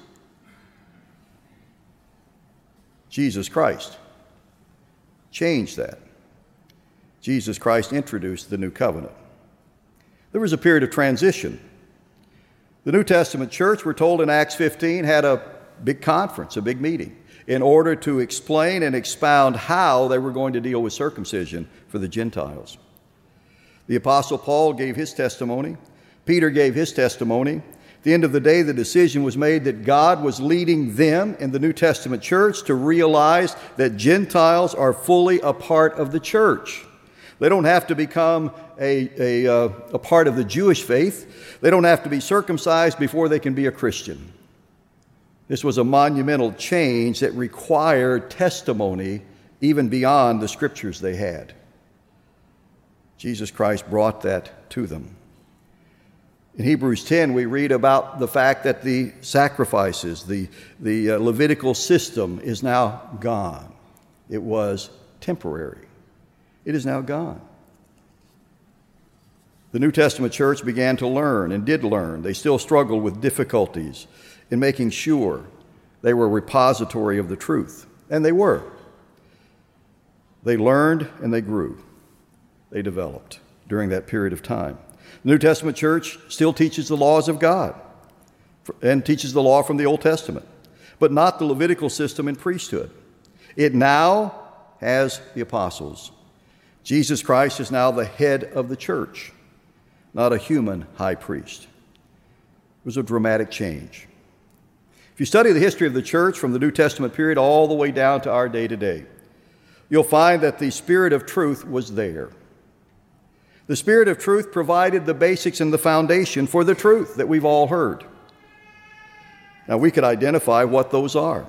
Jesus Christ changed that. Jesus Christ introduced the new covenant. There was a period of transition. The New Testament church, we're told in Acts fifteen, had a big conference, a big meeting, in order to explain and expound how they were going to deal with circumcision for the Gentiles. The Apostle Paul gave his testimony. Peter gave his testimony. At the end of the day, the decision was made that God was leading them in the New Testament church to realize that Gentiles are fully a part of the church. They don't have to become a, a, uh, a part of the Jewish faith. They don't have to be circumcised before they can be a Christian. This was a monumental change that required testimony even beyond the scriptures they had. Jesus Christ brought that to them. In Hebrews ten, we read about the fact that the sacrifices, the, the uh, Levitical system is now gone. It was temporary. It is now gone. The New Testament church began to learn and did learn. They still struggled with difficulties in making sure they were a repository of the truth. And they were. They learned and they grew. They developed during that period of time. The New Testament church still teaches the laws of God and teaches the law from the Old Testament, but not the Levitical system in priesthood. It now has the apostles. Jesus Christ is now the head of the church, not a human high priest. It was a dramatic change. If you study the history of the church from the New Testament period all the way down to our day today, you'll find that the Spirit of truth was there. The Spirit of truth provided the basics and the foundation for the truth that we've all heard. Now, we could identify what those are.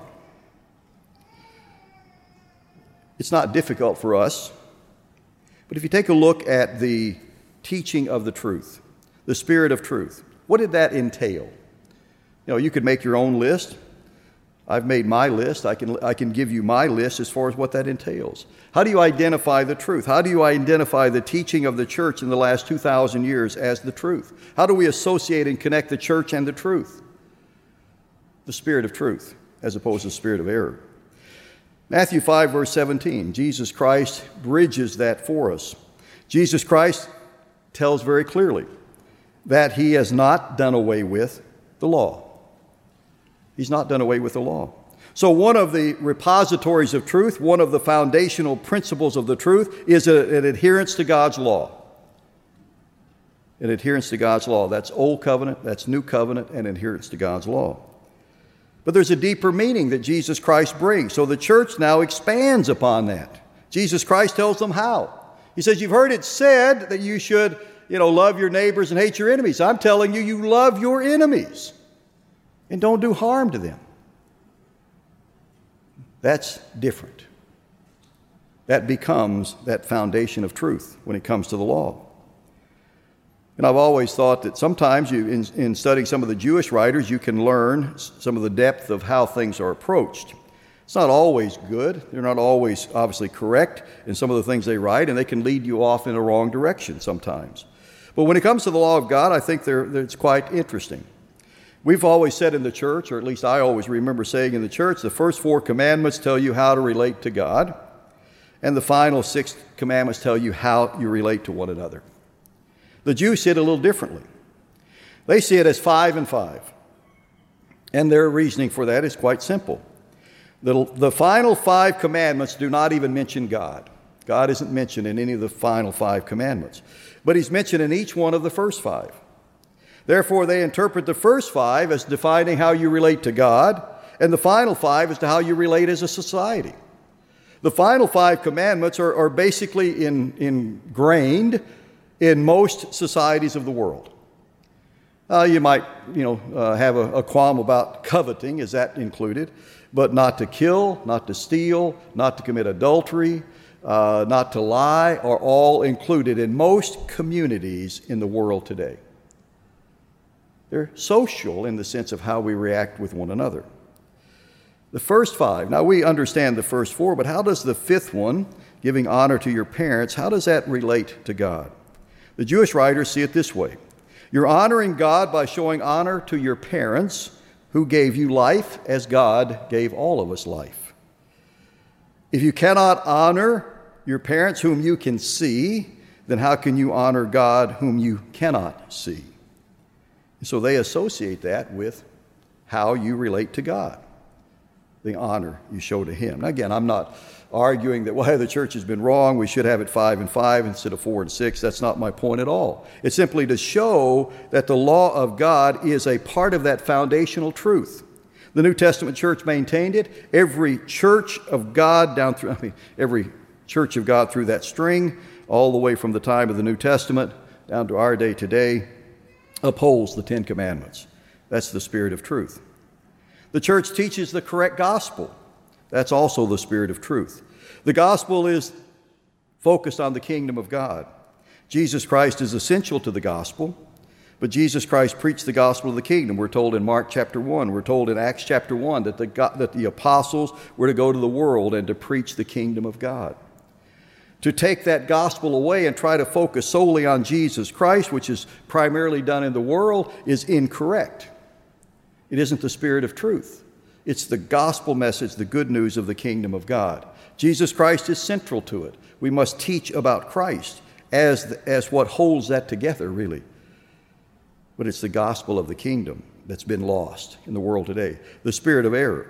It's not difficult for us, but if you take a look at the teaching of the truth, the Spirit of truth, what did that entail? You know, you could make your own list. I've made my list. I can, I can give you my list as far as what that entails. How do you identify the truth? How do you identify the teaching of the church in the last two thousand years as the truth? How do we associate and connect the church and the truth? The spirit of truth, as opposed to the spirit of error. Matthew five, verse seventeen, Jesus Christ bridges that for us. Jesus Christ tells very clearly that he has not done away with the law. He's not done away with the law. So one of the repositories of truth, one of the foundational principles of the truth is a, an adherence to God's law. An adherence to God's law. That's Old Covenant, that's New Covenant, and adherence to God's law. But there's a deeper meaning that Jesus Christ brings. So the church now expands upon that. Jesus Christ tells them how. He says, you've heard it said that you should, you know, love your neighbors and hate your enemies. I'm telling you, you love your enemies and don't do harm to them. That's different. That becomes that foundation of truth when it comes to the law. And I've always thought that sometimes you, in, in studying some of the Jewish writers, you can learn some of the depth of how things are approached. It's not always good. They're not always obviously correct in some of the things they write, and they can lead you off in a wrong direction sometimes. But when it comes to the law of God, I think they're, they're, it's quite interesting. We've always said in the church, or at least I always remember saying in the church, the first four commandments tell you how to relate to God, and the final six commandments tell you how you relate to one another. The Jews see it a little differently. They see it as five and five. And their reasoning for that is quite simple. The, the final five commandments do not even mention God. God isn't mentioned in any of the final five commandments. But he's mentioned in each one of the first five. Therefore, they interpret the first five as defining how you relate to God, and the final five as to how you relate as a society. The final five commandments are, are basically in, ingrained in most societies of the world. Uh, you might, you know, uh, have a, a qualm about coveting, is that included? But not to kill, not to steal, not to commit adultery, uh, not to lie are all included in most communities in the world today. They're social in the sense of how we react with one another. The first five, now we understand the first four, but how does the fifth one, giving honor to your parents, how does that relate to God? The Jewish writers see it this way. You're honoring God by showing honor to your parents who gave you life as God gave all of us life. If you cannot honor your parents whom you can see, then how can you honor God whom you cannot see? And so they associate that with how you relate to God, the honor you show to him. Now again, I'm not arguing that, well, the church has been wrong, we should have it five and five instead of four and six. That's not my point at all. It's simply to show that the law of God is a part of that foundational truth. The New Testament church maintained it. Every church of God down through, I mean, every church of God through that string, all the way from the time of the New Testament down to our day today, upholds the Ten Commandments. That's the spirit of truth. The church teaches the correct gospel. That's also the spirit of truth. The gospel is focused on the kingdom of God. Jesus Christ is essential to the gospel, but Jesus Christ preached the gospel of the kingdom. We're told in Mark chapter one, we're told in Acts chapter one that the, that the apostles were to go to the world and to preach the kingdom of God. To take that gospel away and try to focus solely on Jesus Christ, which is primarily done in the world, is incorrect. It isn't the spirit of truth. It's the gospel message, the good news of the kingdom of God. Jesus Christ is central to it. We must teach about Christ as, the, as what holds that together, really. But it's the gospel of the kingdom that's been lost in the world today. The spirit of error.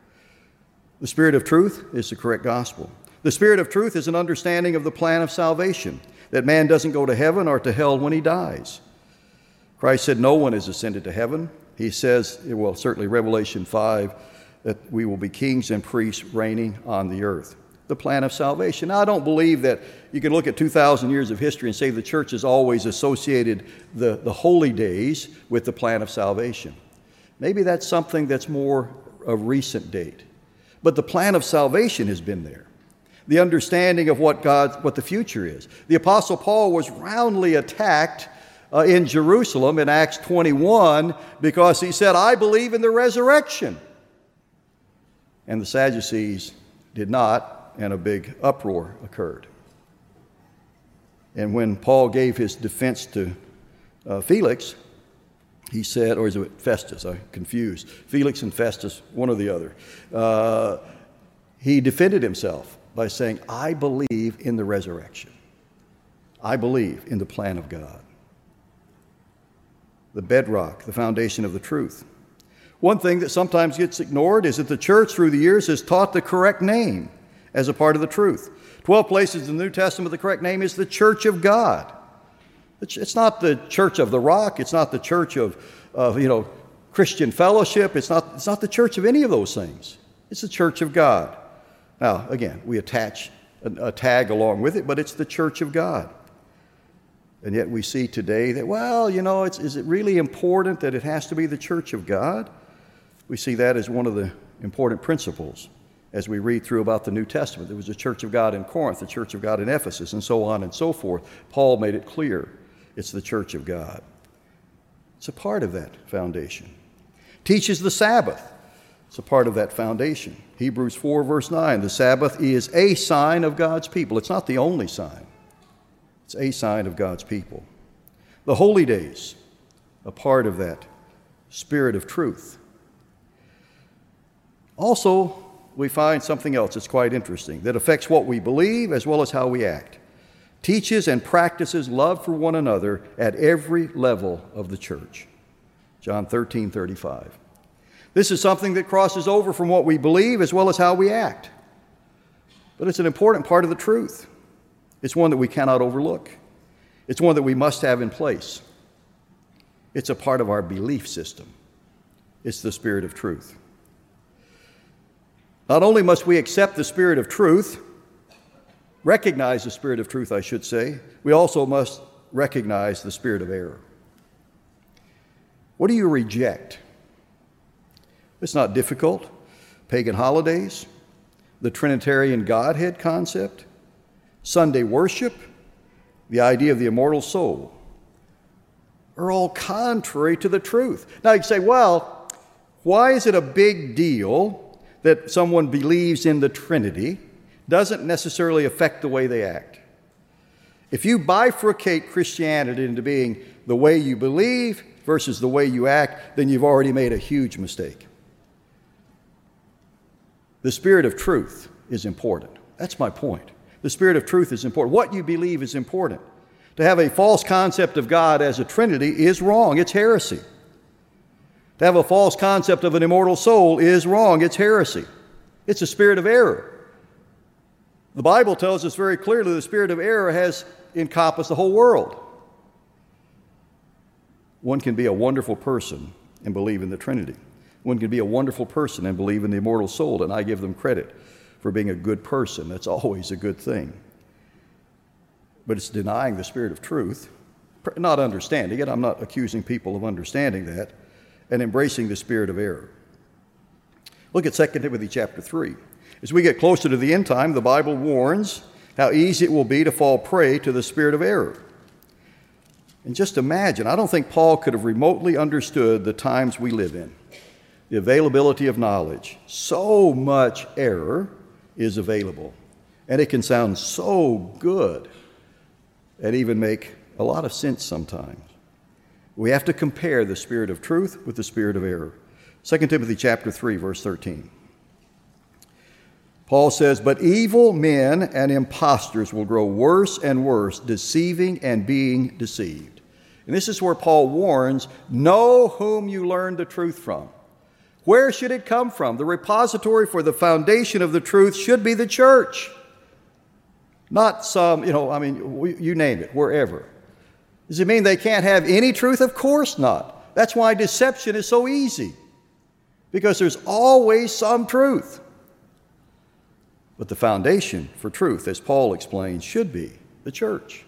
The spirit of truth is the correct gospel. The spirit of truth is an understanding of the plan of salvation, that man doesn't go to heaven or to hell when he dies. Christ said no one is ascended to heaven. He says, well, certainly Revelation five, that we will be kings and priests reigning on the earth. The plan of salvation. Now, I don't believe that you can look at two thousand years of history and say the church has always associated the, the holy days with the plan of salvation. Maybe that's something that's more of recent date. But the plan of salvation has been there. The understanding of what God, what the future is. The Apostle Paul was roundly attacked Uh, in Jerusalem in Acts twenty-one because he said, I believe in the resurrection. and the Sadducees did not, and a big uproar occurred. And when Paul gave his defense to uh, Felix, he said, or is it Festus? I'm confused. Felix and Festus, one or the other. Uh, he defended himself by saying, I believe in the resurrection. I believe in the plan of God. The bedrock, the foundation of the truth. One thing that sometimes gets ignored is that the church through the years has taught the correct name as a part of the truth. Twelve places in the New Testament, the correct name is the Church of God. It's not the Church of the Rock. It's not the Church of, of you know, Christian fellowship. It's not, it's not the church of any of those things. It's the Church of God. Now, again, we attach a, a tag along with it, but it's the Church of God. And yet we see today that, well, you know, it's, is it really important that it has to be the Church of God? We see that as one of the important principles as we read through about the New Testament. There was a Church of God in Corinth, the Church of God in Ephesus, and so on and so forth. Paul made it clear it's the Church of God. It's a part of that foundation. Teaches the Sabbath. It's a part of that foundation. Hebrews four, verse nine, the Sabbath is a sign of God's people. It's not the only sign. It's a sign of God's people. The holy days, a part of that spirit of truth. Also, we find something else that's quite interesting that affects what we believe as well as how we act. Teaches and practices love for one another at every level of the church. John thirteen thirty-five. This is something that crosses over from what we believe as well as how we act. But it's an important part of the truth. It's one that we cannot overlook. It's one that we must have in place. It's a part of our belief system. It's the spirit of truth. Not only must we accept the spirit of truth, recognize the spirit of truth, I should say, we also must recognize the spirit of error. What do you reject? It's not difficult. Pagan holidays, the Trinitarian Godhead concept, Sunday worship, the idea of the immortal soul, are all contrary to the truth. Now you say, well, why is it a big deal that someone believes in the Trinity? Doesn't necessarily affect the way they act. If you bifurcate Christianity into being the way you believe versus the way you act, then you've already made a huge mistake. The spirit of truth is important. That's my point. The spirit of truth is important. What you believe is important. To have a false concept of God as a Trinity is wrong. It's heresy. To have a false concept of an immortal soul is wrong. It's heresy. It's a spirit of error. The Bible tells us very clearly the spirit of error has encompassed the whole world. One can be a wonderful person and believe in the Trinity. One can be a wonderful person and believe in the immortal soul, and I give them credit for being a good person. That's always a good thing. But it's denying the spirit of truth, not understanding it. I'm not accusing people of understanding that, and embracing the spirit of error. Look at Second Timothy chapter three. As we get closer to the end time, the Bible warns how easy it will be to fall prey to the spirit of error. And just imagine, I don't think Paul could have remotely understood the times we live in, the availability of knowledge. So much error is available, and it can sound so good and even make a lot of sense sometimes. We have to compare the spirit of truth with the spirit of error. Second Timothy chapter three, verse thirteen. Paul says, "But evil men and impostors will grow worse and worse, deceiving and being deceived." And this is where Paul warns, know whom you learned the truth from. Where should it come from? The repository for the foundation of the truth should be the church. Not some, you know, I mean, you name it, wherever. Does it mean they can't have any truth? Of course not. That's why deception is so easy, because there's always some truth. But the foundation for truth, as Paul explains, should be the church.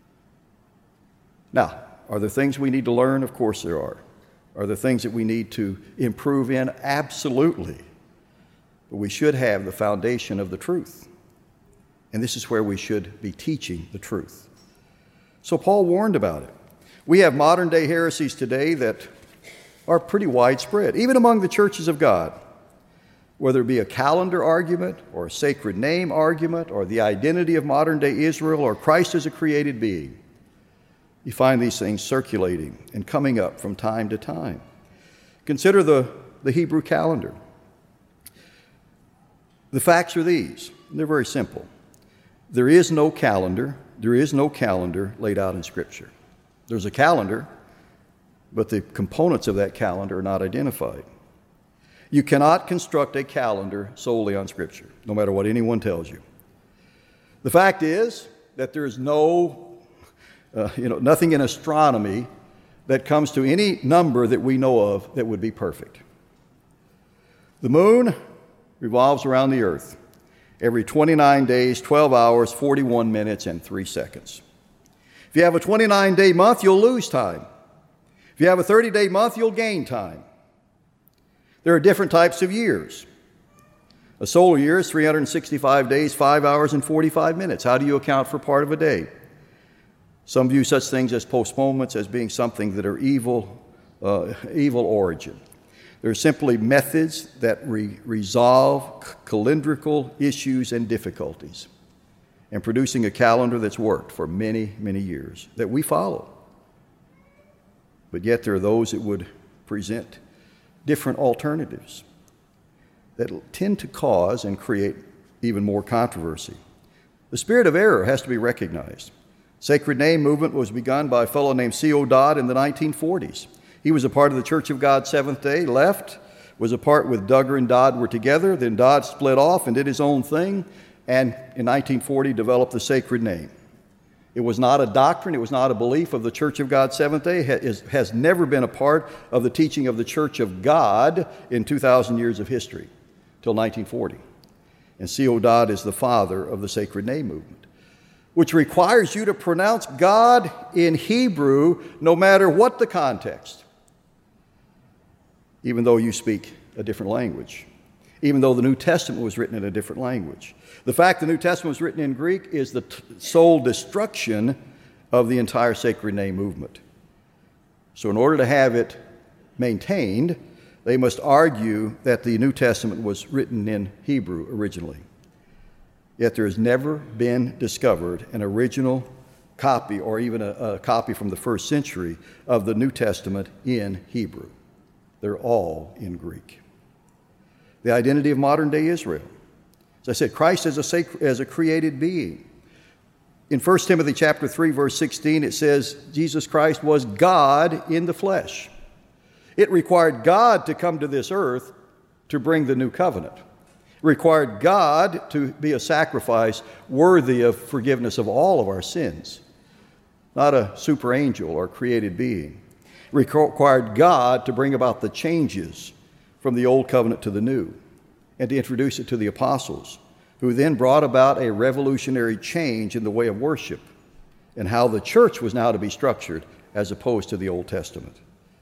Now, are there things we need to learn? Of course there are. Are there things that we need to improve in? Absolutely. But we should have the foundation of the truth. And this is where we should be teaching the truth. So Paul warned about it. We have modern day heresies today that are pretty widespread, even among the churches of God. whether it be a calendar argument or a sacred name argument or the identity of modern-day Israel or Christ as a created being. You find these things circulating and coming up from time to time. Consider the, the Hebrew calendar. The facts are these. They're very simple. There is no calendar. There is no calendar laid out in Scripture. There's a calendar, but the components of that calendar are not identified. You cannot construct a calendar solely on Scripture, no matter what anyone tells you. The fact is that there is no, uh, you know, nothing in astronomy that comes to any number that we know of that would be perfect. The moon revolves around the earth every twenty-nine days, twelve hours, forty-one minutes, and three seconds. If you have a twenty-nine day month, you'll lose time. If you have a thirty day month, you'll gain time. There are different types of years. A solar year is three hundred sixty-five days, five hours, and forty-five minutes. How do you account for part of a day? Some view such things as postponements as being something that are evil, uh, evil origin. They're simply methods that re- resolve calendrical issues and difficulties, and producing a calendar that's worked for many, many years that we follow. But yet there are those that would present different alternatives that tend to cause and create even more controversy. The spirit of error has to be recognized. Sacred name movement was begun by a fellow named C O Dodd in the nineteen forties. He was a part of the Church of God Seventh Day, left, was a part with Duggar and Dodd were together, then Dodd split off and did his own thing, and in nineteen forty developed the sacred name. It was not a doctrine, it was not a belief of the Church of God Seventh Day, it has never been a part of the teaching of the Church of God in two thousand years of history, till nineteen forty. And C O Dodd is the father of the sacred name movement, which requires you to pronounce God in Hebrew no matter what the context, even though you speak a different language, even though the New Testament was written in a different language. The fact the New Testament was written in Greek is the t- sole destruction of the entire sacred name movement. So in order to have it maintained, they must argue that the New Testament was written in Hebrew originally. Yet there has never been discovered an original copy or even a, a copy from the first century of the New Testament in Hebrew. They're all in Greek. The identity of modern-day Israel. As I said, Christ as a, sacred, as a created being. In First Timothy chapter three, verse sixteen, it says, Jesus Christ was God in the flesh. It required God to come to this earth to bring the new covenant. It required God to be a sacrifice worthy of forgiveness of all of our sins, not a super angel or created being. It required God to bring about the changes from the old covenant to the new, and to introduce it to the apostles, who then brought about a revolutionary change in the way of worship and how the church was now to be structured as opposed to the Old Testament.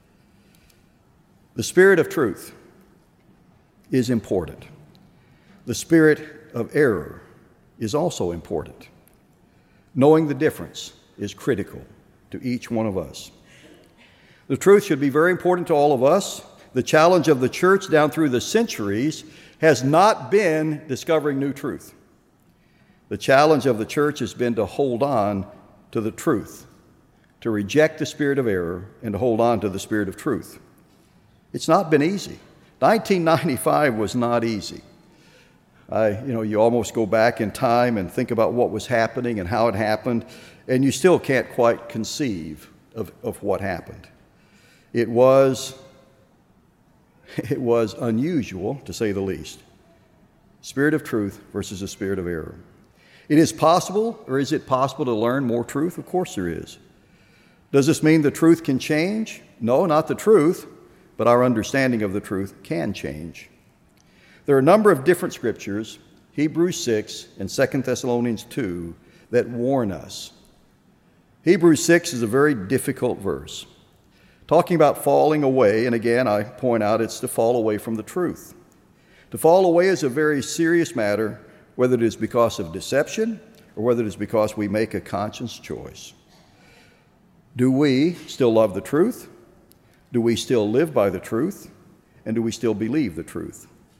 The spirit of truth is important. The spirit of error is also important. Knowing the difference is critical to each one of us. The truth should be very important to all of us. The challenge of the church down through the centuries has not been discovering new truth. The challenge of the church has been to hold on to the truth, to reject the spirit of error and to hold on to the spirit of truth. It's not been easy. nineteen ninety-five was not easy. I, you know, you almost go back in time and think about what was happening and how it happened, and you still can't quite conceive of, of what happened. It was It was unusual, to say the least. Spirit of truth versus the spirit of error. It is possible, or is it possible to learn more truth? Of course there is. Does this mean the truth can change? No, not the truth, but our understanding of the truth can change. There are a number of different scriptures, Hebrews six and Second Thessalonians two, that warn us. Hebrews six is a very difficult verse, talking about falling away, and again, I point out it's to fall away from the truth. To fall away is a very serious matter, whether it is because of deception or whether it is because we make a conscious choice. Do we still love the truth? Do we still live by the truth? And do we still believe the truth?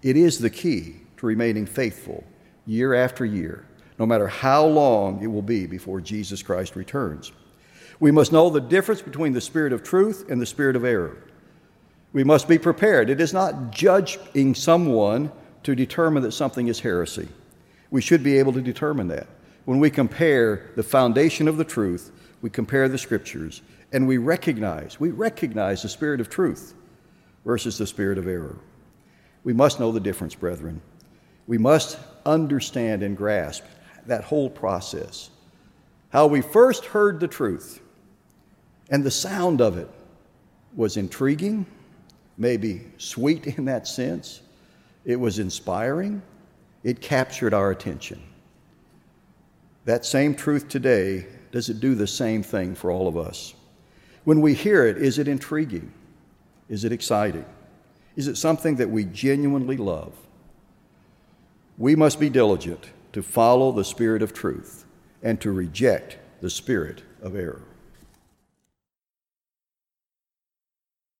It is the key to remaining faithful year after year, no matter how long it will be before Jesus Christ returns. We must know the difference between the spirit of truth and the spirit of error. We must be prepared. It is not judging someone to determine that something is heresy. We should be able to determine that. When we compare the foundation of the truth, we compare the scriptures, and we recognize, we recognize the spirit of truth versus the spirit of error. We must know the difference, brethren. We must understand and grasp that whole process. How we first heard the truth, and the sound of it was intriguing, maybe sweet in that sense. It was inspiring. It captured our attention. That same truth today, does it do the same thing for all of us? When we hear it, is it intriguing? Is it exciting? Is it something that we genuinely love? We must be diligent to follow the spirit of truth and to reject the spirit of error.